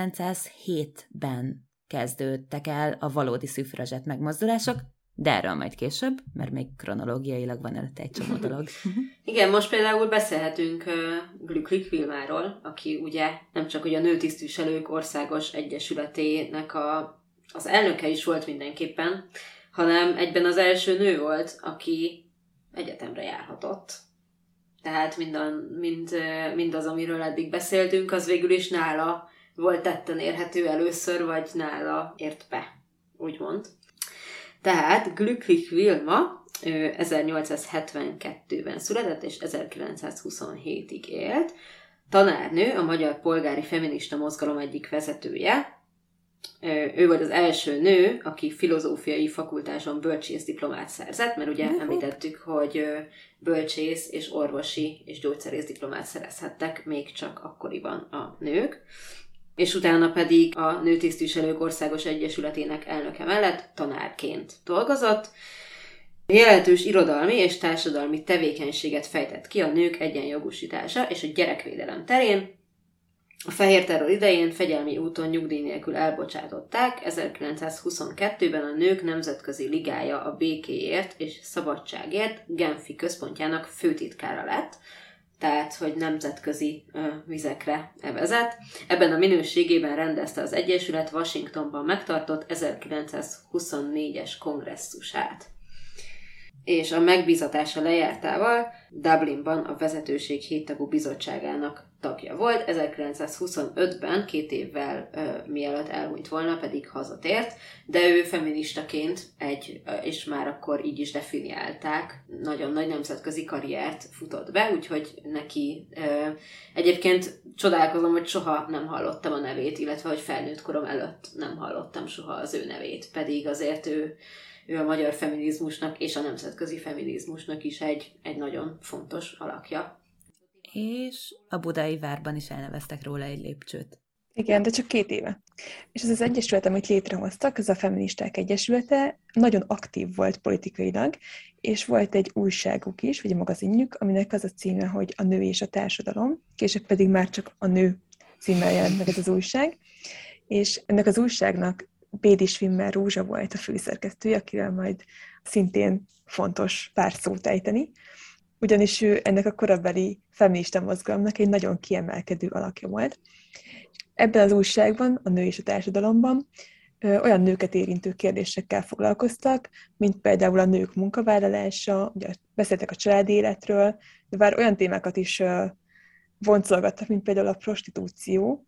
ezerkilencszázhétben kezdődtek el a valódi szüfrazsett megmozdulások, de erről majd később, mert még kronológiailag van előtte egy csomó dolog. Igen, most például beszélhetünk uh, Glücklich Vilmáról, aki ugye nem csak ugye a Nőtisztviselők Országos Egyesületének a, az elnöke is volt mindenképpen, hanem egyben az első nő volt, aki egyetemre járhatott. Tehát minden, mind, mind az, amiről eddig beszéltünk, az végül is nála volt tetten érhető először, vagy nála ért be, úgymond. Tehát Glücklich Vilma ezernyolcszázhetvenkettőben született, és ezerkilencszázhuszonhétig élt. Tanárnő, a magyar polgári feminista mozgalom egyik vezetője. Ő volt az első nő, aki filozófiai fakultáson bölcsész diplomát szerzett, mert ugye uh-huh. említettük, hogy bölcsész és orvosi és gyógyszerész diplomát szerezhettek még csak akkoriban a nők. És utána pedig a Nőtisztviselők Országos Egyesületének elnöke mellett tanárként dolgozott. Jelentős irodalmi és társadalmi tevékenységet fejtett ki a nők egyenjogosítása és a gyerekvédelem terén. A fehér terror idején fegyelmi úton nyugdíj nélkül elbocsátották, ezerkilencszázhuszonkettőben a Nők Nemzetközi Ligája a békéért és szabadságért Genfi központjának főtitkára lett, tehát, hogy nemzetközi ö, vizekre evezett. Ebben a minőségében rendezte az Egyesület Washingtonban megtartott ezerkilencszázhuszonnégyes kongresszusát. És a megbízatása lejártával Dublinban a vezetőség héttagú bizottságának tagja volt. ezerkilencszázhuszonötben, két évvel ö, mielőtt elhunyt volna, pedig hazatért, de ő feministaként egy, ö, és már akkor így is definiálták, nagyon nagy nemzetközi karriert futott be, úgyhogy neki ö, egyébként csodálkozom, hogy soha nem hallottam a nevét, illetve hogy felnőtt korom előtt nem hallottam soha az ő nevét, pedig azért ő ő a magyar feminizmusnak és a nemzetközi feminizmusnak is egy, egy nagyon fontos alakja. És a Budai Várban is elneveztek róla egy lépcsőt. Igen, de csak két éve. És ez az egyesület, amit létrehoztak, ez a Feministák Egyesülete, nagyon aktív volt politikailag, és volt egy újságuk is, vagy egy magazinjuk, aminek az a címe, hogy A nő és a társadalom, később pedig már csak A nő címmel jelent meg ez az újság. És ennek az újságnak Bédis Wimmer Rózsa volt a főszerkesztője, akivel majd szintén fontos pár szót ejteni, ugyanis ő ennek a korabeli feminista mozgalomnak egy nagyon kiemelkedő alakja volt. Ebben az újságban, A nő és a társadalomban ö, olyan nőket érintő kérdésekkel foglalkoztak, mint például a nők munkavállalása, ugye beszéltek a családi életről, de bár olyan témákat is ö, voncolgattak, mint például a prostitúció,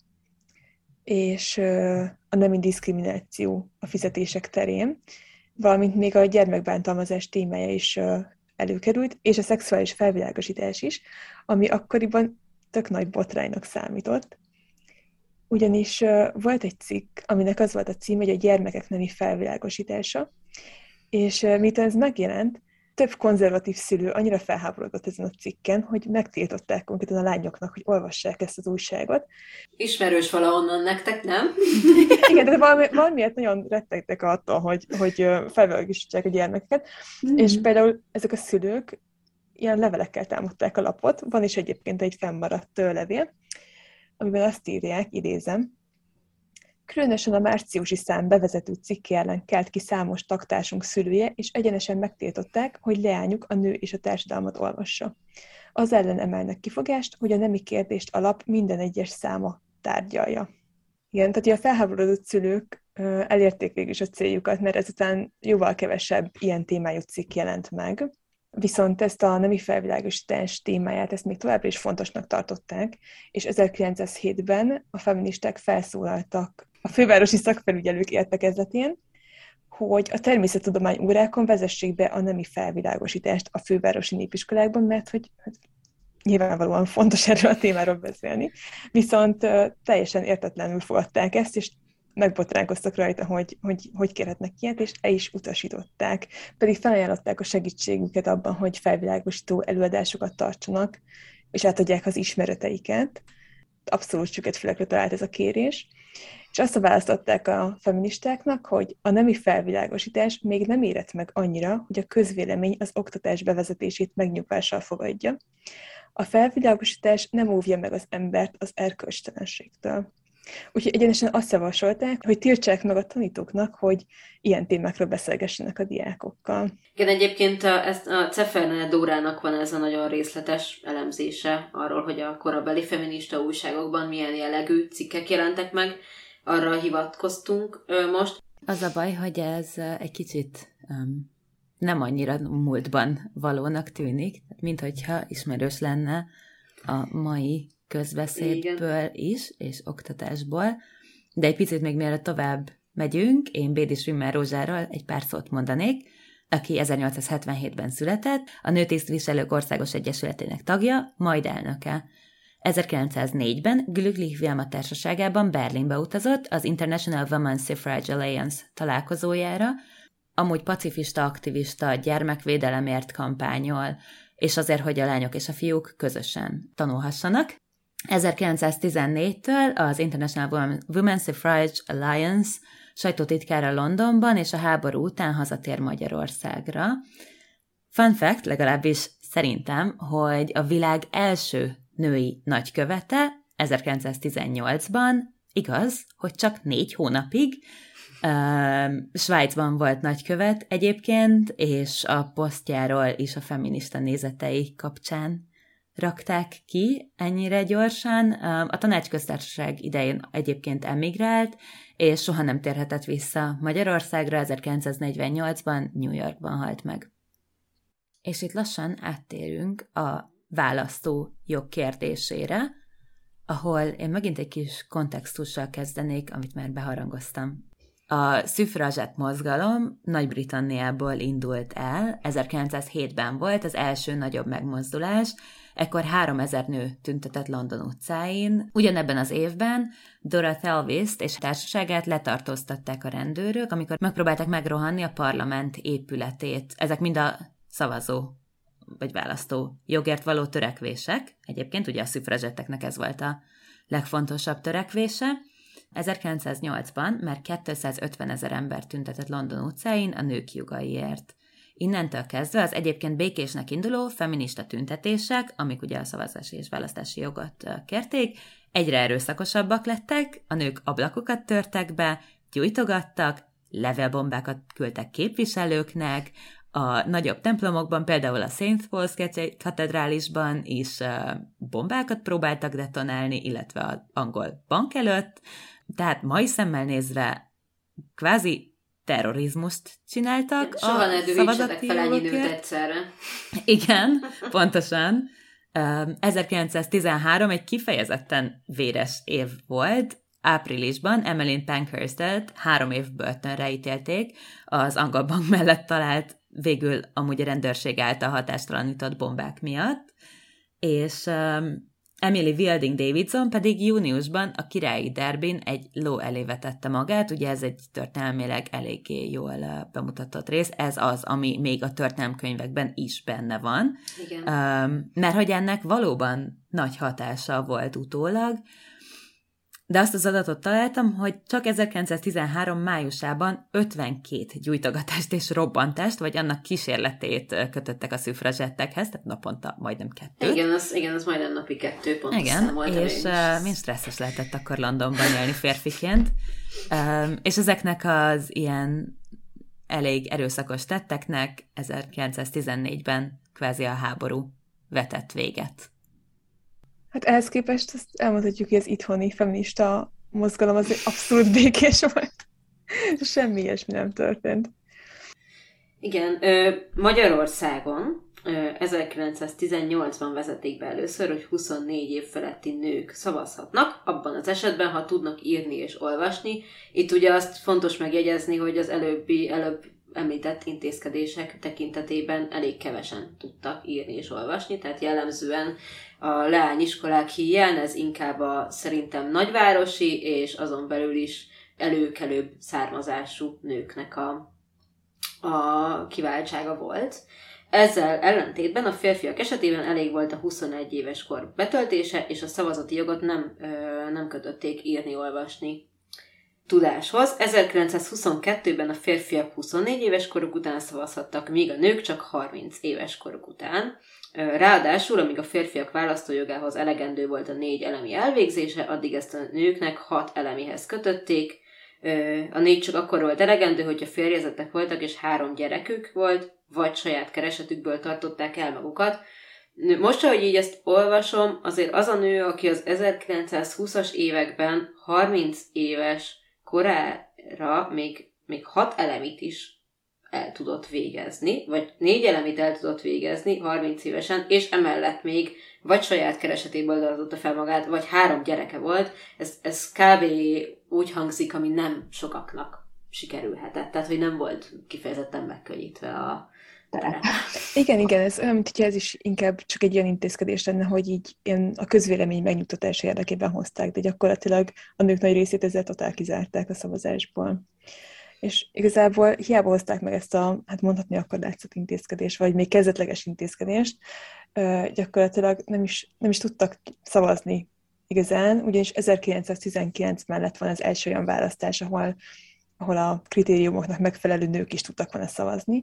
és a nemi diszkrimináció a fizetések terén, valamint még a gyermekbántalmazás témája is előkerült, és a szexuális felvilágosítás is, ami akkoriban tök nagy botránynak számított. Ugyanis volt egy cikk, aminek az volt a címe, hogy a gyermekek nemi felvilágosítása, és miután ez megjelent, több konzervatív szülő annyira felháborodott ezen a cikken, hogy megtiltották konkrétan a lányoknak, hogy olvassák ezt az újságot. Ismerős valahonnan nektek, nem? Igen, de valami, valamiért nagyon rettegtek attól, hogy, hogy felvilágosítsák a gyermekeket, mm. és például ezek a szülők ilyen levelekkel támadták a lapot. Van is egyébként egy fennmaradt levél, amiben azt írják, idézem, különösen a márciusi szám bevezető cikke ellen kelt ki számos taktársunk szülője, és egyenesen megtiltották, hogy leányuk a nő és a társadalmat olvassa. Az ellen emelnek kifogást, hogy a nemi kérdést a lap minden egyes száma tárgyalja. Igen, tehát a felháborodott szülők elérték végül is a céljukat, mert ezután jóval kevesebb ilyen témájú cikk jelent meg. Viszont ezt a nemi felvilágosítás témáját, ezt még továbbra is fontosnak tartották, és ezerkilencszázhétben a feministák felszólaltak a fővárosi szakfelügyelők értekezletén, hogy a természettudomány órákon vezessék be a nemi felvilágosítást a fővárosi népiskolákban, mert hogy hát, nyilvánvalóan fontos erről a témáról beszélni. Viszont uh, teljesen értetlenül fogadták ezt, és megbotránkoztak rajta, hogy, hogy hogy kérhetnek ilyet, és el is utasították. Pedig felajánlották a segítségüket abban, hogy felvilágosító előadásokat tartsanak, és átadják az ismereteiket. Abszolút süketfülekre talált ez a kérés. És azt választották a feministáknak, hogy a nemi felvilágosítás még nem érett meg annyira, hogy a közvélemény az oktatás bevezetését megnyugvással fogadja. A felvilágosítás nem óvja meg az embert az erkölcstelenségtől. Úgyhogy egyenesen azt javasolták, hogy tiltsák meg a tanítóknak, hogy ilyen témákról beszélgessenek a diákokkal. Igen, egyébként a, ezt a Ceferne Dórának van ez a nagyon részletes elemzése arról, hogy a korabeli feminista újságokban milyen jellegű cikkek jelentek meg. Arra hivatkoztunk ö, most. Az a baj, hogy ez egy kicsit um, nem annyira múltban valónak tűnik, mint hogyha ismerős lenne a mai közbeszédből Igen. is, és oktatásból. De egy picit még mielőtt tovább megyünk, én Bédis Rimmer Rózsáról egy pár szót mondanék, aki ezernyolcszázhetvenhétben született, a Nőtisztviselők Országos Egyesületének tagja, majd elnöke. ezerkilencszáznégyben Glücklich Vilma társaságában Berlinbe utazott az International Women's Suffrage Alliance találkozójára, amúgy pacifista aktivista, gyermekvédelemért kampányol, és azért, hogy a lányok és a fiúk közösen tanulhassanak. ezerkilencszáztizennégytől az International Women's Suffrage Alliance sajtótitkára Londonban, és a háború után hazatér Magyarországra. Fun fact, legalábbis szerintem, hogy a világ első női nagykövete ezerkilencszáztizennyolcban, igaz, hogy csak négy hónapig, uh, Svájcban volt nagykövet egyébként, és a posztjáról is a feminista nézetei kapcsán rakták ki ennyire gyorsan. A Tanácsköztársaság idején egyébként emigrált, és soha nem térhetett vissza Magyarországra, ezerkilencszáznegyvennyolcban New Yorkban halt meg. És itt lassan áttérünk a választó jog kérdésére, ahol én megint egy kis kontextussal kezdenék, amit már beharangoztam. A szüfrazsett mozgalom Nagy-Britanniából indult el, ezerkilencszázhétben volt az első nagyobb megmozdulás, ekkor háromezer nő tüntetett London utcáin. Ugyanebben az évben Dora Thelvist és társaságát letartóztatták a rendőrök, amikor megpróbálták megrohanni a parlament épületét. Ezek mind a szavazó vagy választó jogért való törekvések. Egyébként ugye a szüfrazsetteknek ez volt a legfontosabb törekvése. ezerkilencszáznyolcban már kétszázötven ezer ember tüntetett London utcáin a nők jogaiért. Innentől kezdve az egyébként békésnek induló feminista tüntetések, amik ugye a szavazási és választási jogot kérték, egyre erőszakosabbak lettek, a nők ablakokat törtek be, gyújtogattak, levélbombákat küldtek képviselőknek, a nagyobb templomokban, például a Saint Paul's katedrálisban is bombákat próbáltak detonálni, illetve az angol bank előtt, tehát mai szemmel nézve kvázi terrorizmust csináltak. Soha ne dühítsetek fel ennyi nőt egyszerre. Igen, pontosan. ezerkilencszáztizenhárom egy kifejezetten véres év volt. Áprilisban Emmeline Pankhurst-et három év börtönre ítélték az angol bank mellett talált, végül amúgy a rendőrség által hatástalanított bombák miatt, és Emily Wilding Davidson pedig júniusban a királyi derbin egy ló elé vetette magát, ugye ez egy történelmileg eléggé jól bemutatott rész, ez az, ami még a történelmkönyvekben is benne van. Igen. Um, mert hogy ennek valóban nagy hatása volt utólag, de azt az adatot találtam, hogy csak ezerkilencszáztizenhárom májusában ötvenkét gyújtogatást és robbantást, vagy annak kísérletét kötöttek a szüfrazsettekhez, tehát naponta majdnem kettőt. Igen, az, igen, az majdnem napi kettő pontos igen, szám volt. És uh, mind stresszes lehetett akkor Londonban élni férfiként. Um, és ezeknek az ilyen elég erőszakos tetteknek ezerkilencszáztizennégyben kvázi a háború vetett véget. Hát ehhez képest azt elmondhatjuk, hogy az itthoni feminista mozgalom az abszolút békés volt. Semmi ilyesmi nem történt. Igen, ö, Magyarországon ö, ezerkilencszáztizennyolcban vezették be először, hogy huszonnégy év feletti nők szavazhatnak, abban az esetben, ha tudnak írni és olvasni. Itt ugye azt fontos megjegyezni, hogy az előbbi, előbb említett intézkedések tekintetében elég kevesen tudtak írni és olvasni, tehát jellemzően a leányiskolák híján ez inkább a szerintem nagyvárosi és azon belül is előkelőbb származású nőknek a, a kiváltsága volt. Ezzel ellentétben a férfiak esetében elég volt a huszonegy éves kor betöltése, és a szavazati jogot nem, ö, nem kötötték írni-olvasni tudáshoz. ezerkilencszázhuszonkettőben a férfiak huszonnégy éves koruk után szavazhattak, míg a nők csak harminc éves koruk után. Ráadásul, amíg a férfiak választójogához elegendő volt a négy elemi elvégzése, addig ezt a nőknek hat elemihez kötötték. A négy csak akkor volt elegendő, hogyha férjezettek voltak és három gyerekük volt, vagy saját keresetükből tartották el magukat. Most, ahogy így ezt olvasom, azért az a nő, aki az ezerkilencszázhúszas években harminc éves korára még, még hat elemit is el tudott végezni, vagy négy elemit el tudott végezni harminc évesen, és emellett még vagy saját keresetéből tartotta fel magát, vagy három gyereke volt. Ez, ez kb. Úgy hangzik, ami nem sokaknak sikerülhetett. Tehát, hogy nem volt kifejezetten megkönnyítve a tere. Igen, igen, ez olyan, mint hogyha ez is inkább csak egy olyan intézkedés lenne, hogy így ilyen a közvélemény megnyugtatása érdekében hozták, de gyakorlatilag a nők nagy részét ezzel totál kizárták a szavazásból. És igazából hiába hozták meg ezt a, hát mondhatni akkor látszott intézkedést, vagy még kezdetleges intézkedést, gyakorlatilag nem is, nem is tudtak szavazni igazán, ugyanis ezerkilencszáztizenkilenc mellett van az első olyan választás, ahol, ahol a kritériumoknak megfelelő nők is tudtak volna szavazni,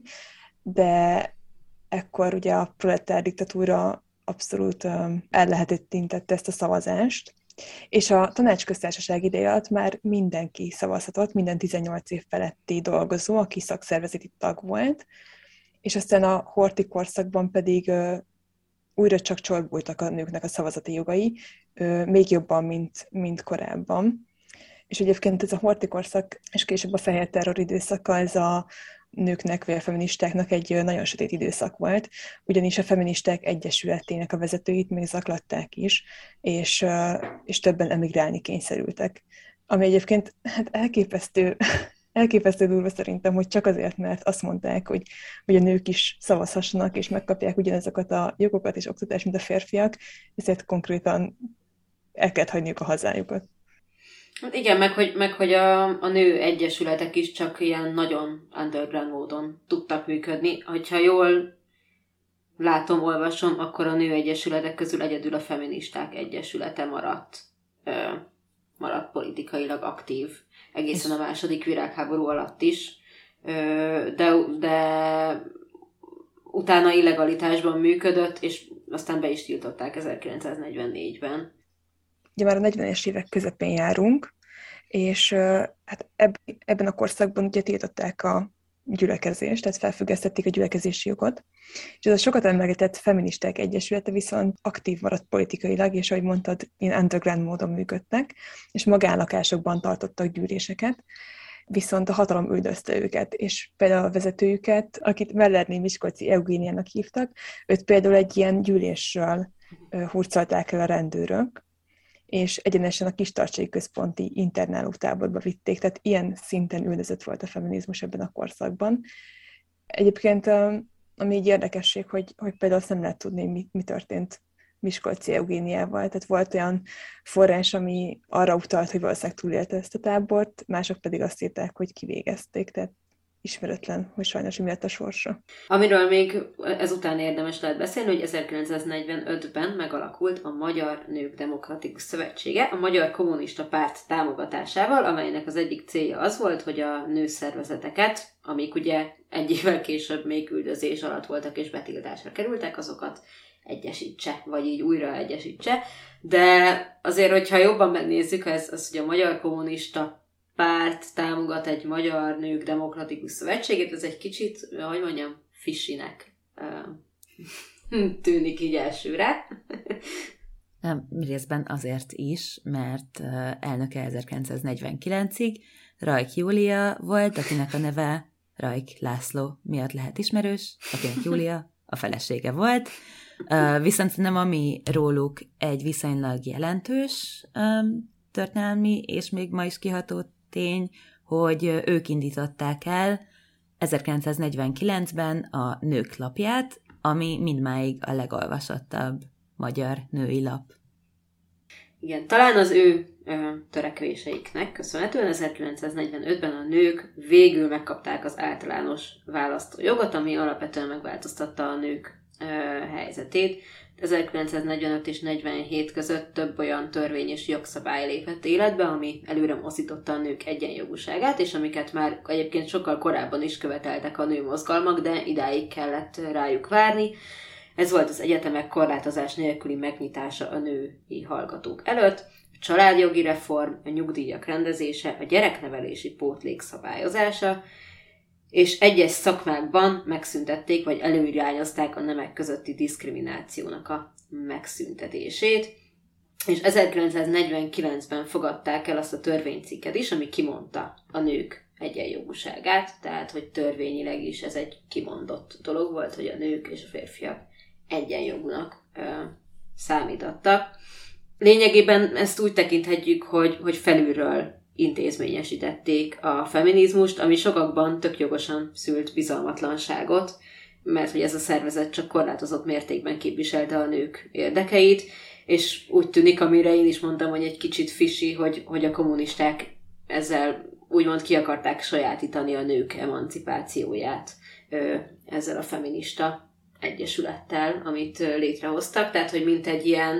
de ekkor ugye a proletár diktatúra abszolút ellehetettintette ezt a szavazást, és a tanácsköztársaság ideje alatt már mindenki szavazhatott, minden tizennyolc év feletti dolgozó, aki szakszervezeti tag volt, és aztán a Horthy korszakban pedig ö, újra csak csorbultak a nőknek a szavazati jogai, ö, még jobban, mint, mint korábban. És egyébként ez a Horthy korszak, és később a fehér terror időszaka, ez a nőknek vagy a feministáknak egy nagyon sötét időszak volt, ugyanis a feministák egyesületének a vezetőit még zaklatták is, és, és többen emigrálni kényszerültek. Ami egyébként hát elképesztő, elképesztő durva szerintem, hogy csak azért, mert azt mondták, hogy, hogy a nők is szavazhassanak, és megkapják ugyanazokat a jogokat és oktatást, mint a férfiak, ezért konkrétan el kellett hagyniuk a hazájukat. Hát igen, meg hogy, meg, hogy a, a nő egyesületek is csak ilyen nagyon underground módon tudtak működni. Hogyha jól látom, olvasom, akkor a nő egyesületek közül egyedül a feministák egyesülete maradt, ö, maradt politikailag aktív, egészen a második világháború alatt is. Ö, de, de utána illegalitásban működött, és aztán be is tiltották ezerkilencszáznegyvennégyben. Ugye már a negyvenes évek közepén járunk, és hát ebben a korszakban ugye tiltották a gyülekezést, tehát felfüggesztették a gyülekezési jogot, és ez a sokat emlegetett feministák egyesülete viszont aktív maradt politikailag, és ahogy mondtad, ilyen underground módon működtek, és magánlakásokban tartottak gyűléseket, viszont a hatalom üldözte őket, és például a vezetőjüket, akit Mellerné Miskolci Eugéniának hívtak, őt például egy ilyen gyűlésről hurcolták el a rendőrök, és egyenesen a Kistarcsai Központi internálótáborba vitték, tehát ilyen szinten üldözött volt a feminizmus ebben a korszakban. Egyébként ami így érdekesség, hogy, hogy például azt nem lehet tudni, mi, mi történt Miskolci Eugéniával. Tehát volt olyan forrás, ami arra utalt, hogy valószínűleg túlélte ezt a tábort, mások pedig azt írták, hogy kivégezték, tehát ismeretlen, hogy sajnos mi lett a sorsa. Amiről még ezután érdemes lehet beszélni, hogy ezerkilencszáznegyvenötben megalakult a Magyar Nők Demokratikus Szövetsége a Magyar Kommunista Párt támogatásával, amelynek az egyik célja az volt, hogy a nőszervezeteket, amik ugye egy évvel később még üldözés alatt voltak és betiltásra kerültek, azokat egyesítse, vagy így újra egyesítse. De azért, hogyha jobban megnézzük, ez az, hogy a Magyar Kommunista Párt támogat egy Magyar Nők Demokratikus Szövetségét, ez egy kicsit, hogy mondjam, fisinek tűnik így elsőre. Részben azért is, mert elnöke ezerkilencszáznegyvenkilencig Rajk Júlia volt, akinek a neve Rajk László miatt lehet ismerős, akinek Júlia a felesége volt. Viszont nem ami róluk egy viszonylag jelentős történelmi, és még ma is kiható tény, hogy ők indították el ezerkilencszáznegyvenkilencben a Nők lapját, ami mindmáig a legolvasottabb magyar női lap. Igen, talán az ő ö, törekvéseiknek köszönhetően ezerkilencszáznegyvenötben a nők végül megkapták az általános választójogot, ami alapvetően megváltoztatta a nők ö, helyzetét. ezerkilencszáznegyvenöt és negyvenhét között több olyan törvény és jogszabály lépett életbe, ami előre mozdította a nők egyenjogúságát, és amiket már egyébként sokkal korábban is követeltek a nőmozgalmak, de idáig kellett rájuk várni. Ez volt az egyetemek korlátozás nélküli megnyitása a női hallgatók előtt, a családjogi reform, a nyugdíjak rendezése, a gyereknevelési pótlék szabályozása, és egyes szakmákban megszüntették, vagy előirányozták a nemek közötti diszkriminációnak a megszüntetését. És ezerkilencszáznegyvenkilencben fogadták el azt a törvénycikket is, ami kimondta a nők egyenjogúságát, tehát hogy törvényileg is ez egy kimondott dolog volt, hogy a nők és a férfiak egyenjogúnak ö, számítottak. Lényegében ezt úgy tekinthetjük, hogy, hogy felülről intézményesítették a feminizmust, ami sokakban tök jogosan szült bizalmatlanságot, mert hogy ez a szervezet csak korlátozott mértékben képviselte a nők érdekeit, és úgy tűnik, amire én is mondtam, hogy egy kicsit fisi, hogy, hogy a kommunisták ezzel úgymond ki akarták sajátítani a nők emancipációját ezzel a feminista egyesülettel, amit létrehoztak, tehát hogy mint egy ilyen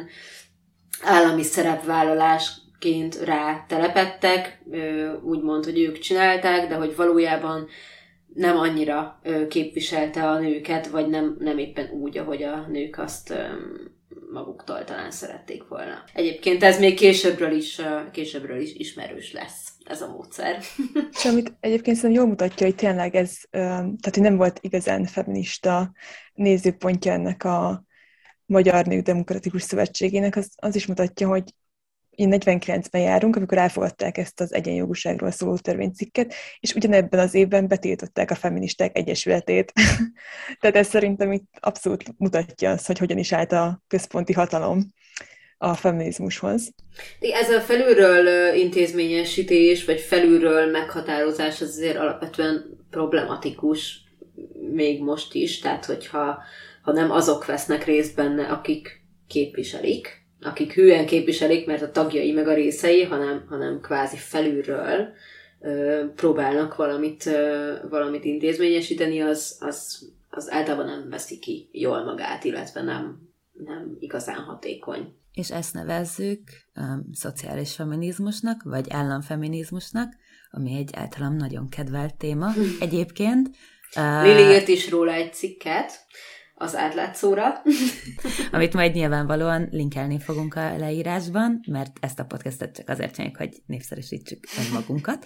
állami szerepvállalásként rá telepettek, úgymond, hogy ők csinálták, de hogy valójában nem annyira képviselte a nőket, vagy nem, nem éppen úgy, ahogy a nők azt maguktól talán szerették volna. Egyébként ez még későbbről is, későbbről is ismerős lesz, ez a módszer. És amit egyébként szerintem jól mutatja, hogy tényleg ez, tehát hogy nem volt igazán feminista nézőpontja ennek a Magyar Nők Demokratikus Szövetségének, az, az is mutatja, hogy negyvenkilencben járunk, amikor elfogadták ezt az egyenjogúságról szóló törvénycikket, és ugyanebben az évben betiltották a feministák egyesületét. Tehát ez szerintem itt abszolút mutatja azt, hogy hogyan is állt a központi hatalom a feminizmushoz. Ez a felülről intézményesítés, vagy felülről meghatározás az azért alapvetően problematikus még most is, tehát hogyha ha nem azok vesznek részt benne, akik képviselik, akik hűen képviselik, mert a tagjai meg a részei, hanem, hanem kvázi felülről ö, próbálnak valamit, ö, valamit intézményesíteni, az, az, az általában nem veszi ki jól magát, illetve nem, nem igazán hatékony. És ezt nevezzük um, szociális feminizmusnak, vagy államfeminizmusnak, ami egy általam nagyon kedvelt téma egyébként. Uh, Lili írt is róla egy cikket, az átlátszóra. Amit majd nyilvánvalóan linkelni fogunk a leírásban, mert ezt a podcastet csak azért csináljuk, hogy népszerűsítsük önmagunkat.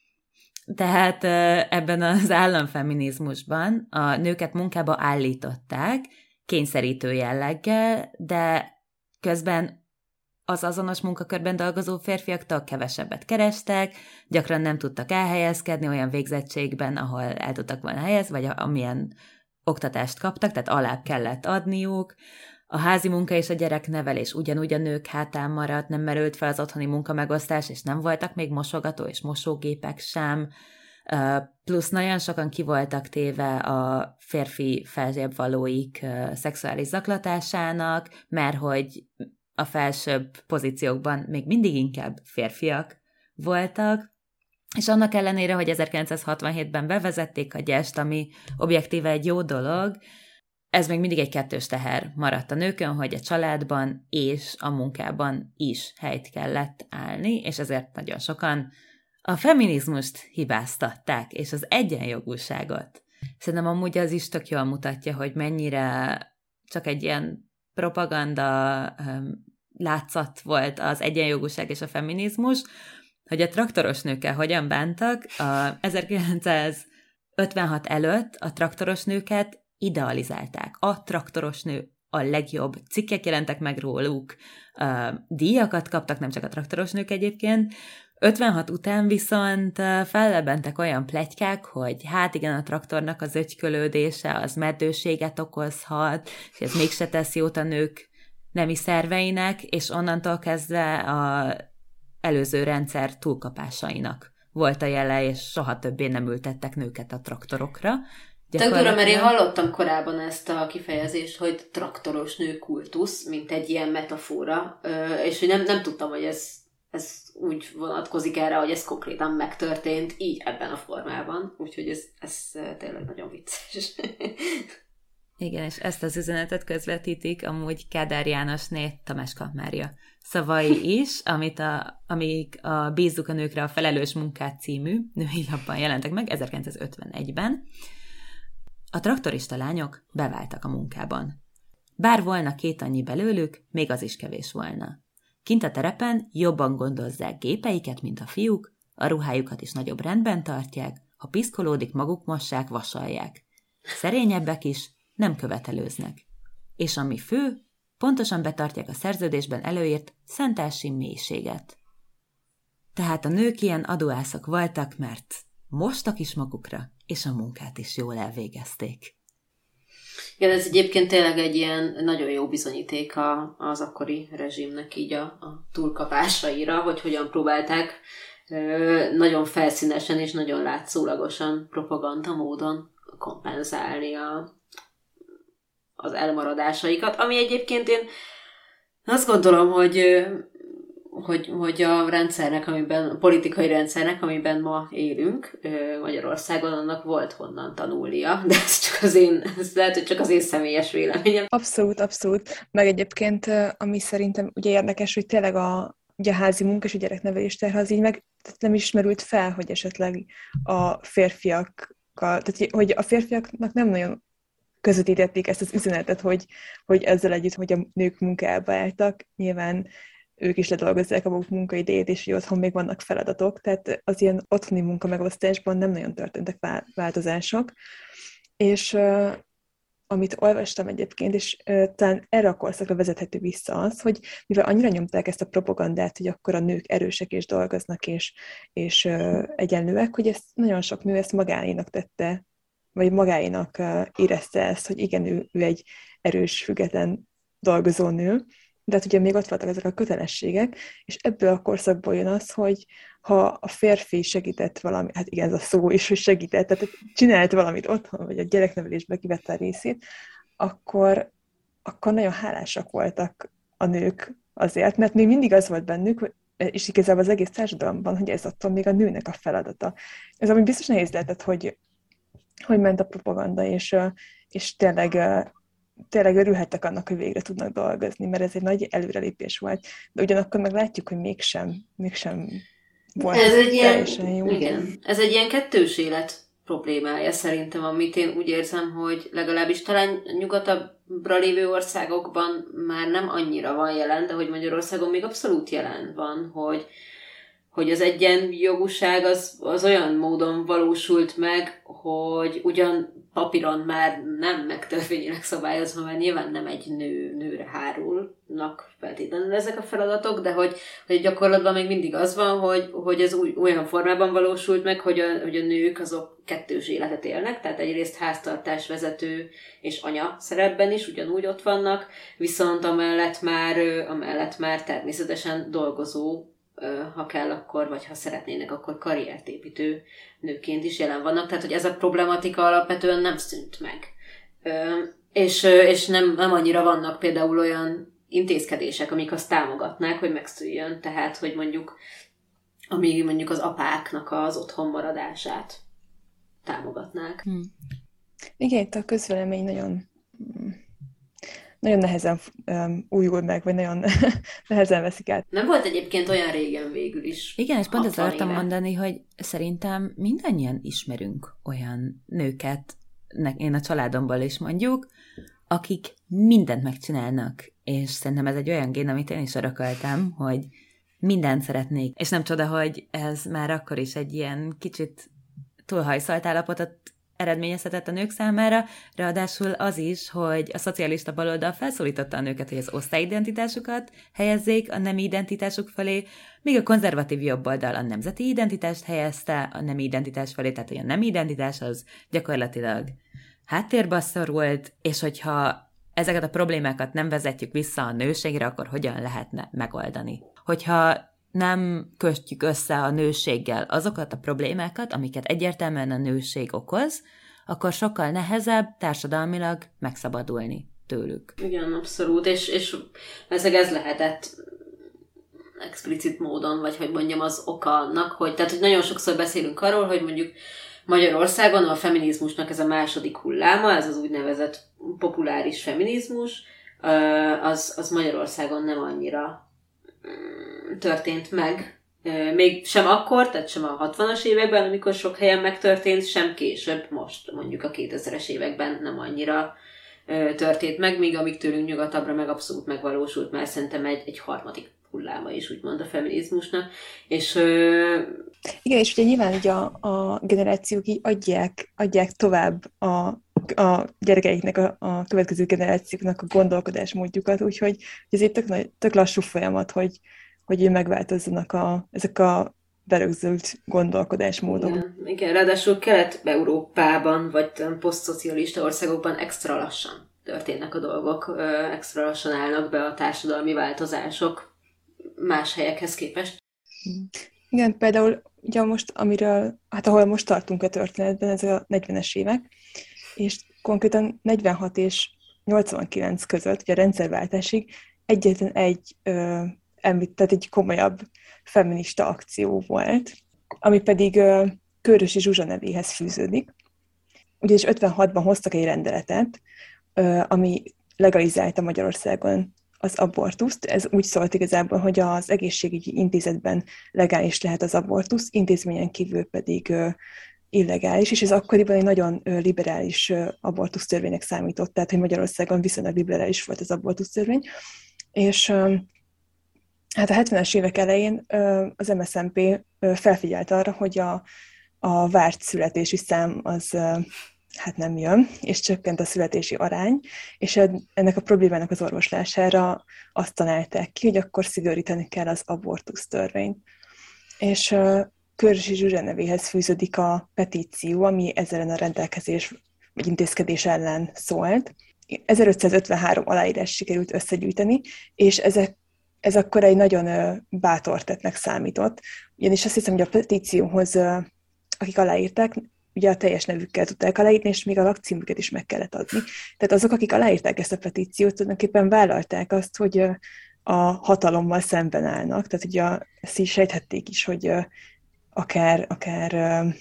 Tehát ebben az államfeminizmusban a nőket munkába állították, kényszerítő jelleggel, de közben az azonos munkakörben dolgozó férfiaktól kevesebbet kerestek, gyakran nem tudtak elhelyezkedni olyan végzettségben, ahol el tudtak volna helyezni, vagy amilyen oktatást kaptak, tehát alább kellett adniuk. A házi munka és a gyereknevelés ugyanúgy a nők hátán maradt, nem merült fel az otthoni munkamegosztás, és nem voltak még mosogató és mosógépek sem. plusz nagyon sokan ki voltak téve a férfi felzsébvalóik szexuális zaklatásának, mert hogy a felsőbb pozíciókban még mindig inkább férfiak voltak, és annak ellenére, hogy ezerkilencszázhatvanhétben bevezették a gyest, ami objektíve egy jó dolog, ez még mindig egy kettős teher maradt a nőkön, hogy a családban és a munkában is helyt kellett állni, és ezért nagyon sokan a feminizmust hibáztatták, és az egyenjogúságot. Szerintem amúgy az is tök jól mutatja, hogy mennyire csak egy ilyen propaganda um, látszat volt az egyenjogúság és a feminizmus, hogy a traktoros nőkkel hogyan bántak. A ezerkilencszázötvenhat előtt a traktoros nőket idealizálták. A traktoros nő a legjobb, cikkek jelentek meg róluk, uh, díjakat kaptak, nem csak a traktoros nők egyébként. ötvenhat után viszont fellebbentek olyan pletykák, hogy hát igen, a traktornak az ögykölődése az meddőséget okozhat, és ez mégse tesz jót a nők nemi szerveinek, és onnantól kezdve a előző rendszer túlkapásainak volt a jele, és soha többé nem ültettek nőket a traktorokra. Tök durva, mert én hallottam korábban ezt a kifejezést, hogy traktoros nő kultusz, mint egy ilyen metafora, és hogy nem, nem tudtam, hogy ez, ez úgy vonatkozik erre, hogy ez konkrétan megtörtént így ebben a formában, úgyhogy ez, ez tényleg nagyon vicces. Igen, és ezt az üzenetet közvetítik amúgy Kádár Jánosné Tamáska Mária szavai is, amit a, amik a Bízzuk a nőkre a felelős munkát című női lapban jelentek meg ezerkilencszázötvenegyben. A traktorista lányok beváltak a munkában. Bár volna két annyi belőlük, még az is kevés volna. Kint a terepen jobban gondozzák gépeiket, mint a fiúk, a ruhájukat is nagyobb rendben tartják, ha piszkolódik, maguk mossák, vasalják. Szerényebbek is, nem követelőznek. És ami fő, pontosan betartják a szerződésben előírt szentási mélységet. Tehát a nők ilyen adóászok voltak, mert mostak is magukra, és a munkát is jól elvégezték. Igen, ez egyébként tényleg egy ilyen nagyon jó bizonyíték a, az akkori rezsimnek így a, a túlkapásaira, hogy hogyan próbálták ö, nagyon felszínesen és nagyon látszólagosan propaganda módon kompenzálni a, az elmaradásaikat, ami egyébként én azt gondolom, hogy, hogy, hogy a rendszernek, amiben, a politikai rendszernek, amiben ma élünk Magyarországon, annak volt honnan tanulnia, de ez csak az én, ez lehet, hogy csak az én személyes véleményem. Abszolút, abszolút. Meg egyébként, ami szerintem ugye érdekes, hogy tényleg a, ugye a házi munka és a gyereknevelés terhe az így meg nem ismerült fel, hogy esetleg a férfiak tehát, hogy a férfiaknak nem nagyon közvetítették ezt az üzenetet, hogy, hogy ezzel együtt, hogy a nők munkába álltak, nyilván ők is ledolgozzák a maguk munkaidejét, és hogy otthon még vannak feladatok, tehát az ilyen otthoni munka megosztásban nem nagyon történtek változások. És uh, amit olvastam egyébként, és uh, talán erre a korszakra vezethető vissza az, hogy mivel annyira nyomták ezt a propagandát, hogy akkor a nők erősek és dolgoznak, és, és uh, egyenlőek, hogy ezt nagyon sok nő ezt magáénak tette, vagy magáénak uh, érezte ezt, hogy igen, ő, ő egy erős, független dolgozó nő, de hát ugye még ott voltak ezek a kötelességek, és ebből a korszakból jön az, hogy ha a férfi segített valami, hát igen, ez a szó is, hogy segített, tehát csinált valamit otthon, vagy a gyereknevelésbe kivette a részét, akkor, akkor nagyon hálásak voltak a nők azért, mert még mindig az volt bennük, és igazából az egész társadalomban, hogy ez attól még a nőnek a feladata. Ez ami biztos nehéz lehetett, hogy, hogy ment a propaganda, és, és tényleg, tényleg örülhettek annak, hogy végre tudnak dolgozni, mert ez egy nagy előrelépés volt. De ugyanakkor meg látjuk, hogy mégsem, mégsem volt ez egy teljesen ilyen, jó. Igen. Ez egy ilyen kettős élet problémája szerintem, amit én úgy érzem, hogy legalábbis talán nyugatabbra lévő országokban már nem annyira van jelen, de hogy Magyarországon még abszolút jelen van, hogy, hogy az egyenjogúság az, az olyan módon valósult meg, hogy ugyan papíron már nem megtörvényileg szabályozva, mert nyilván nem egy nő, nőre hárulnak feltétlenül ezek a feladatok, de hogy, hogy gyakorlatban még mindig az van, hogy, hogy ez új, olyan formában valósult meg, hogy a, hogy a nők azok kettős életet élnek, tehát egyrészt háztartás vezető és anya szerepben is ugyanúgy ott vannak, viszont amellett már, amellett már természetesen dolgozó ha kell, akkor, vagy ha szeretnének, akkor karriertépítő nőként is jelen vannak. Tehát, hogy ez a problematika alapvetően nem szűnt meg. És, és nem, nem annyira vannak például olyan intézkedések, amik azt támogatnák, hogy megszűjjön. Tehát, hogy mondjuk, ami mondjuk az apáknak az otthon maradását támogatnák. Hmm. Igen, itt a közvélemény nagyon, nagyon nehezen um, újul meg, vagy nagyon nehezen veszik át. Nem volt egyébként olyan régen végül is. Igen, és pont ezt akartam mondani, hogy szerintem mindannyian ismerünk olyan nőket, én a családomból is mondjuk, akik mindent megcsinálnak, és szerintem ez egy olyan gén, amit én is örököltem, hogy mindent szeretnék. És nem csoda, hogy ez már akkor is egy ilyen kicsit túlhajszalt állapotot eredményezhetett a nők számára, ráadásul az is, hogy a szocialista baloldal felszólította a nőket, hogy az osztályidentitásukat helyezzék a nemi identitásuk felé, míg a konzervatív jobboldal a nemzeti identitást helyezte a nemi identitás felé, tehát hogy a nemi identitás az gyakorlatilag háttérbe szorult, és hogyha ezeket a problémákat nem vezetjük vissza a nőségre, akkor hogyan lehetne megoldani? Hogyha nem kötjük össze a nőséggel azokat a problémákat, amiket egyértelműen a nőség okoz, akkor sokkal nehezebb társadalmilag megszabadulni tőlük. Igen, abszolút, és, és ez lehetett explicit módon, vagy hogy mondjam, az oka annak, hogy, tehát, hogy nagyon sokszor beszélünk arról, hogy mondjuk Magyarországon a feminizmusnak ez a második hulláma, ez az úgynevezett populáris feminizmus, az, az Magyarországon nem annyira történt meg. Még sem akkor, tehát sem a hatvanas években, amikor sok helyen megtörtént, sem később, most mondjuk a kétezres években nem annyira történt meg, míg amíg tőlünk nyugatabbra meg abszolút megvalósult, mert szerintem egy, egy harmadik hulláma is, úgymond a feminizmusnak. És, ö... Igen, és ugye nyilván ugye a, a generációk így adják, adják tovább a, a gyerekeiknek, a, a következő generációknak a gondolkodásmódjukat, úgyhogy ez egy tök, tök lassú folyamat, hogy, hogy megváltozzanak a, ezek a berögzült gondolkodásmódok. Igen, igen, ráadásul Kelet-Európában, vagy posztszocialista országokban extra lassan történnek a dolgok, extra lassan állnak be a társadalmi változások más helyekhez képest. Igen, például ugye most, amiről, hát ahol most tartunk a történetben, ez a negyvenes évek, és konkrétan negyvenhat és nyolcvankilenc között, ugye a rendszerváltásig egyetlen egy, ö, tehát egy komolyabb feminista akció volt, ami pedig ö, Kőrösi Zsuzsa nevéhez fűződik. Ugyanis ötvenhatban hoztak egy rendeletet, ö, ami legalizálta Magyarországon az abortuszt. Ez úgy szólt igazából, hogy az egészségügyi intézetben legális lehet az abortusz, intézményen kívül pedig ö, illegális, és ez akkoriban egy nagyon ö, liberális ö, abortusztörvénynek számított, tehát hogy Magyarországon viszonylag liberális volt az abortusztörvény. És ö, hát a hetvenes évek elején ö, az em es zé en pé ö, felfigyelt arra, hogy a, a várt születési szám az ö, hát nem jön, és csökkent a születési arány, és ennek a problémának az orvoslására azt találták ki, hogy akkor szigorítani kell az abortusz törvényt. És uh, Kőrösi Zsuzsa nevéhez fűződik a petíció, ami ezzel a rendelkezés vagy intézkedés ellen szólt. ezerötszázötvenhárom aláírás sikerült összegyűjteni, és ezek, ez akkor egy nagyon uh, bátor tettnek számított. Ugyanis azt hiszem, hogy a petícióhoz, uh, akik aláírták, ugye a teljes nevükkel tudták aláírni, és még a lakcímüket is meg kellett adni. Tehát azok, akik aláírták ezt a petíciót, tulajdonképpen vállalták azt, hogy a hatalommal szemben állnak. Tehát ugye ezt is sejthették is, hogy akár, akár,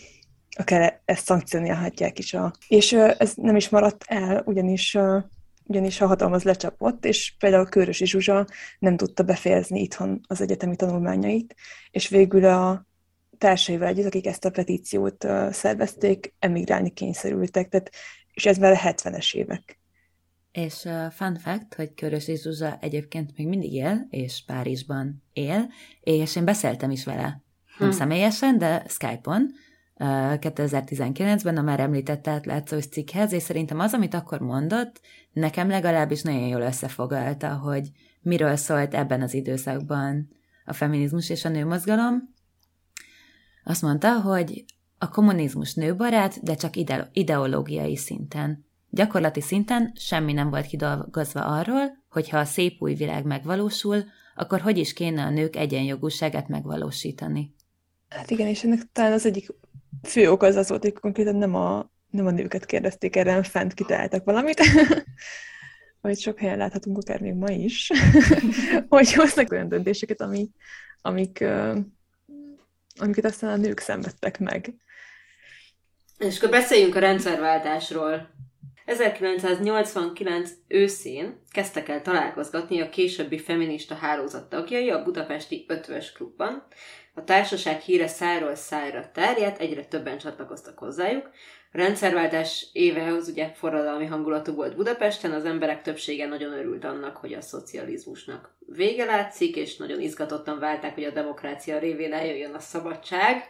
akár ezt szankcionálhatják is. A... És ez nem is maradt el, ugyanis, ugyanis a hatalom az lecsapott, és például Kőrösi Zsuzsa nem tudta befejezni itthon az egyetemi tanulmányait, és végül a társaival együtt, akik ezt a petíciót uh, szervezték, emigrálni kényszerültek, tehát, és ez már a hetvenes évek. És uh, fun fact, hogy Kőrösi Zsuzsa egyébként még mindig él, és Párizsban él, és én beszéltem is vele, nem hm. személyesen, de Skype-on, uh, kétezer-tizenkilencben a már említett átlátszós cikkhez, és szerintem az, amit akkor mondott, nekem legalábbis nagyon jól összefoglalta, hogy miről szólt ebben az időszakban a feminizmus és a nőmozgalom. Azt mondta, hogy a kommunizmus nőbarát, de csak ide- ideológiai szinten. Gyakorlati szinten semmi nem volt kidolgozva arról, hogy ha a szép új világ megvalósul, akkor hogy is kéne a nők egyenjogúságát megvalósítani? Hát igen, és ennek talán az egyik fő ok az az volt, hogy konkrétan nem a, nem a nőket kérdezték erre, hanem fent kitaláltak valamit. Vagy sok helyen láthatunk, akár még ma is, hogy hoznak olyan döntéseket, ami, amik, uh, amiket aztán a nők szenvedtek meg. És akkor beszéljünk a rendszerváltásról. ezerkilencszáznyolcvankilenc őszén kezdtek el találkozgatni a későbbi feminista hálózat tagjai a budapesti Ötvös Klubban. A társaság híre szájról szájra terjedt, egyre többen csatlakoztak hozzájuk. A rendszerváltás évehoz ugye forradalmi hangulatú volt Budapesten, az emberek többsége nagyon örült annak, hogy a szocializmusnak vége látszik, és nagyon izgatottan várták, hogy a demokrácia révén eljöjjön a szabadság.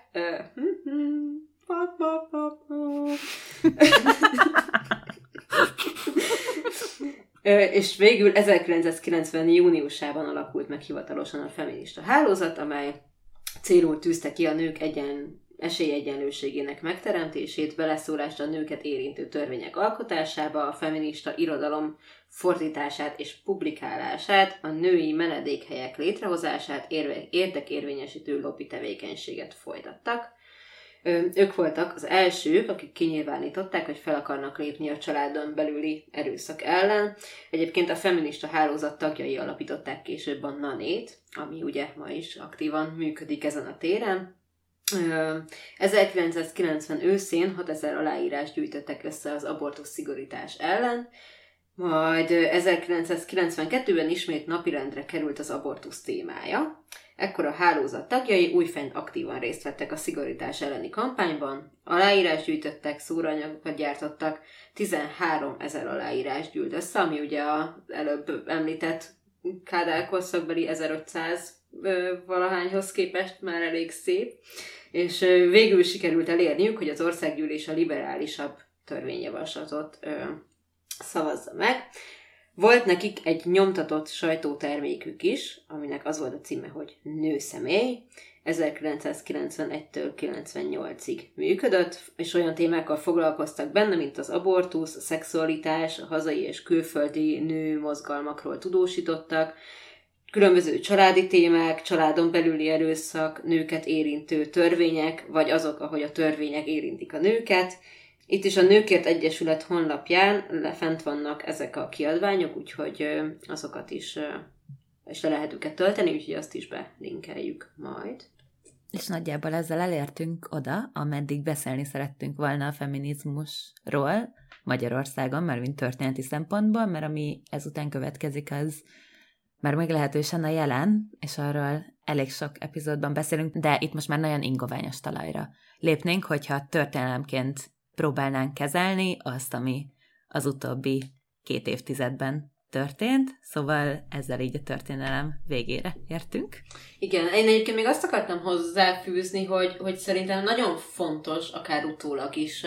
És végül ezerkilencszázkilencven júniusában alakult meg hivatalosan a feminista hálózat, amely célul tűzte ki a nők egyen, esélyegyenlőségének megteremtését, beleszólást a nőket érintő törvények alkotásába, a feminista irodalom fordítását és publikálását, a női menedékhelyek létrehozását, érve, érdekérvényesítő lobby tevékenységet folytattak. Ők voltak az elsők, akik kinyilvánították, hogy fel akarnak lépni a családon belüli erőszak ellen. Egyébként a feminista hálózat tagjai alapították később a Nanét, ami ugye ma is aktívan működik ezen a téren. ezerkilencszázkilencven őszén hatezer aláírás gyűjtöttek össze az abortusz szigorítás ellen, majd ezerkilencszázkilencvenkettőben ismét napirendre került az abortusz témája. Ekkor a hálózat tagjai újfent aktívan részt vettek a szigorítás elleni kampányban, aláírás gyűjtöttek, szóraanyagokat gyártottak, tizenhárom ezer aláírás gyűlt össze, ami ugye az előbb említett Kádár korszakbeli ezerötszáz valahányhoz képest már elég szép, és végül sikerült elérniük, hogy az országgyűlés a liberálisabb törvényjavaslatot ö, szavazza meg. Volt nekik egy nyomtatott sajtótermékük is, aminek az volt a címe, hogy Nőszemély. ezerkilencszázkilencvenegytől kilencvennyolcig működött, és olyan témákkal foglalkoztak benne, mint az abortusz, a szexualitás, a hazai és külföldi nő mozgalmakról tudósítottak, különböző családi témák, családon belüli erőszak, nőket érintő törvények, vagy azok, ahogy a törvények érintik a nőket. Itt is a Nőkért Egyesület honlapján lefent vannak ezek a kiadványok, úgyhogy azokat is, is le lehet őket tölteni, úgyhogy azt is belinkeljük majd. És nagyjából ezzel elértünk oda, ameddig beszélni szerettünk volna a feminizmusról Magyarországon, már mint történeti szempontból, mert ami ezután következik, az már meglehetősen a jelen, és arról elég sok epizódban beszélünk, de itt most már nagyon ingoványos talajra lépnénk, hogyha történelemként próbálnánk kezelni azt, ami az utóbbi két évtizedben történt, szóval ezzel így a történelem végére értünk. Igen, én egyébként még azt akartam hozzáfűzni, hogy, hogy szerintem nagyon fontos, akár utólag is uh,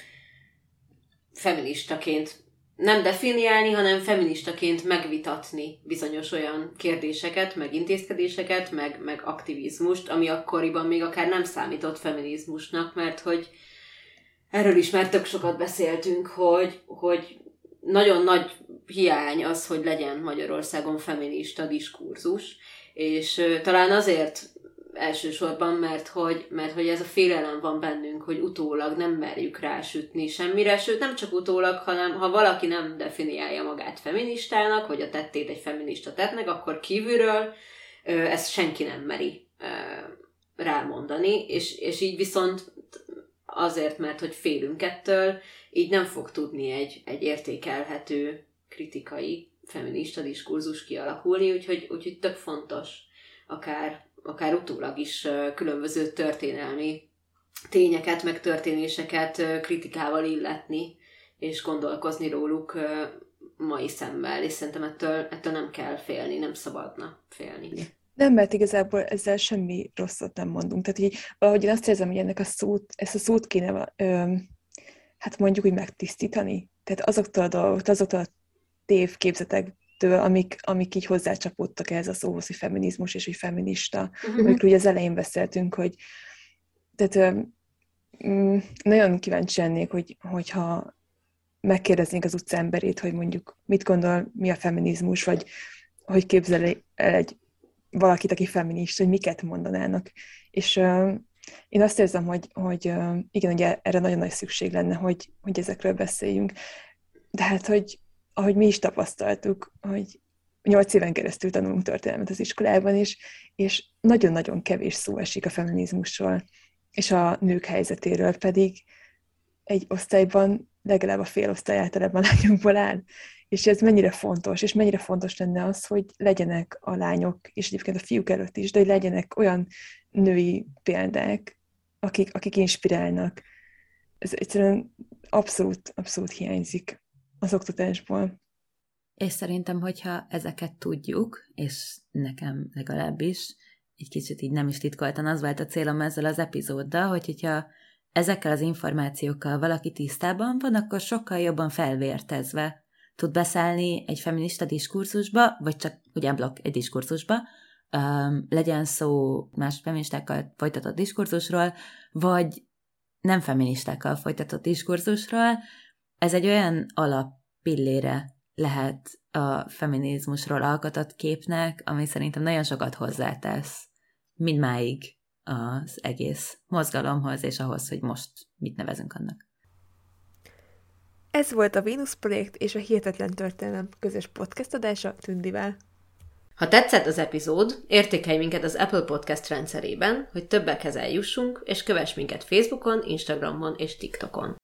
feministaként nem definiálni, hanem feministaként megvitatni bizonyos olyan kérdéseket, meg intézkedéseket, meg, meg aktivizmust, ami akkoriban még akár nem számított feminizmusnak, mert hogy erről is már tök sokat beszéltünk, hogy, hogy nagyon nagy hiány az, hogy legyen Magyarországon feminista diskurzus, és uh, talán azért elsősorban, mert hogy, mert hogy ez a félelem van bennünk, hogy utólag nem merjük rásütni semmire, sőt nem csak utólag, hanem ha valaki nem definiálja magát feministának, vagy a tettét egy feminista tettnek, akkor kívülről uh, ezt senki nem meri uh, rámondani, és, és így viszont azért, mert hogy félünk ettől, így nem fog tudni egy, egy értékelhető kritikai feminista diskurzus kialakulni, úgyhogy, úgyhogy tök fontos akár, akár utólag is különböző történelmi tényeket, meg történéseket kritikával illetni, és gondolkozni róluk mai szemmel, és szerintem ettől, ettől nem kell félni, nem szabadna félni. Nem, mert igazából ezzel semmi rosszat nem mondunk. Tehát így, valahogy én azt érzem, hogy ennek a szót, ezt a szót kéne, ö, hát mondjuk úgy megtisztítani. Tehát azoktól a dolgoktól, azoktól a tévképzetektől, amik, amik így hozzácsapódtak ehhez a szóhoz, hogy feminizmus és hogy feminista. Uh-huh. Amikor ugye az elején beszéltünk, hogy tehát ö, m, nagyon kíváncsi lennék, hogy, hogyha megkérdeznénk az utca emberét, hogy mondjuk mit gondol, mi a feminizmus, vagy hogy képzel el egy valakit, aki feminista, hogy miket mondanának. És uh, én azt érzem, hogy, hogy uh, igen, ugye erre nagyon nagy szükség lenne, hogy, hogy ezekről beszéljünk. De hát, hogy ahogy mi is tapasztaltuk, hogy nyolc éven keresztül tanulunk történelmet az iskolában is, és nagyon-nagyon kevés szó esik a feminizmusról, és a nők helyzetéről, pedig egy osztályban legalább a fél osztály általában lányokból áll. És ez mennyire fontos, és mennyire fontos lenne az, hogy legyenek a lányok, és egyébként a fiúk előtt is, de hogy legyenek olyan női példák, akik, akik inspirálnak. Ez egyszerűen abszolút, abszolút hiányzik az oktatásból. És szerintem, hogyha ezeket tudjuk, és nekem legalábbis, egy kicsit így nem is titkoltan az volt a célom ezzel az epizóddal, hogy hogyha ezekkel az információkkal valaki tisztában van, akkor sokkal jobban felvértezve tud beszállni egy feminista diskurzusba, vagy csak ugyan blokk egy diskurzusba, um, legyen szó más feministákkal folytatott diskurzusról, vagy nem feministákkal folytatott diskurzusról. Ez egy olyan alappillére lehet a feminizmusról alkotott képnek, ami szerintem nagyon sokat hozzátesz mindmáig az egész mozgalomhoz, és ahhoz, hogy most mit nevezünk annak. Ez volt a Vénusz Projekt és a Hihetetlen Történelem közös podcast adása Tündivel. Ha tetszett az epizód, értékelj minket az Apple Podcast rendszerében, hogy többekhez eljussunk, és kövess minket Facebookon, Instagramon és TikTokon.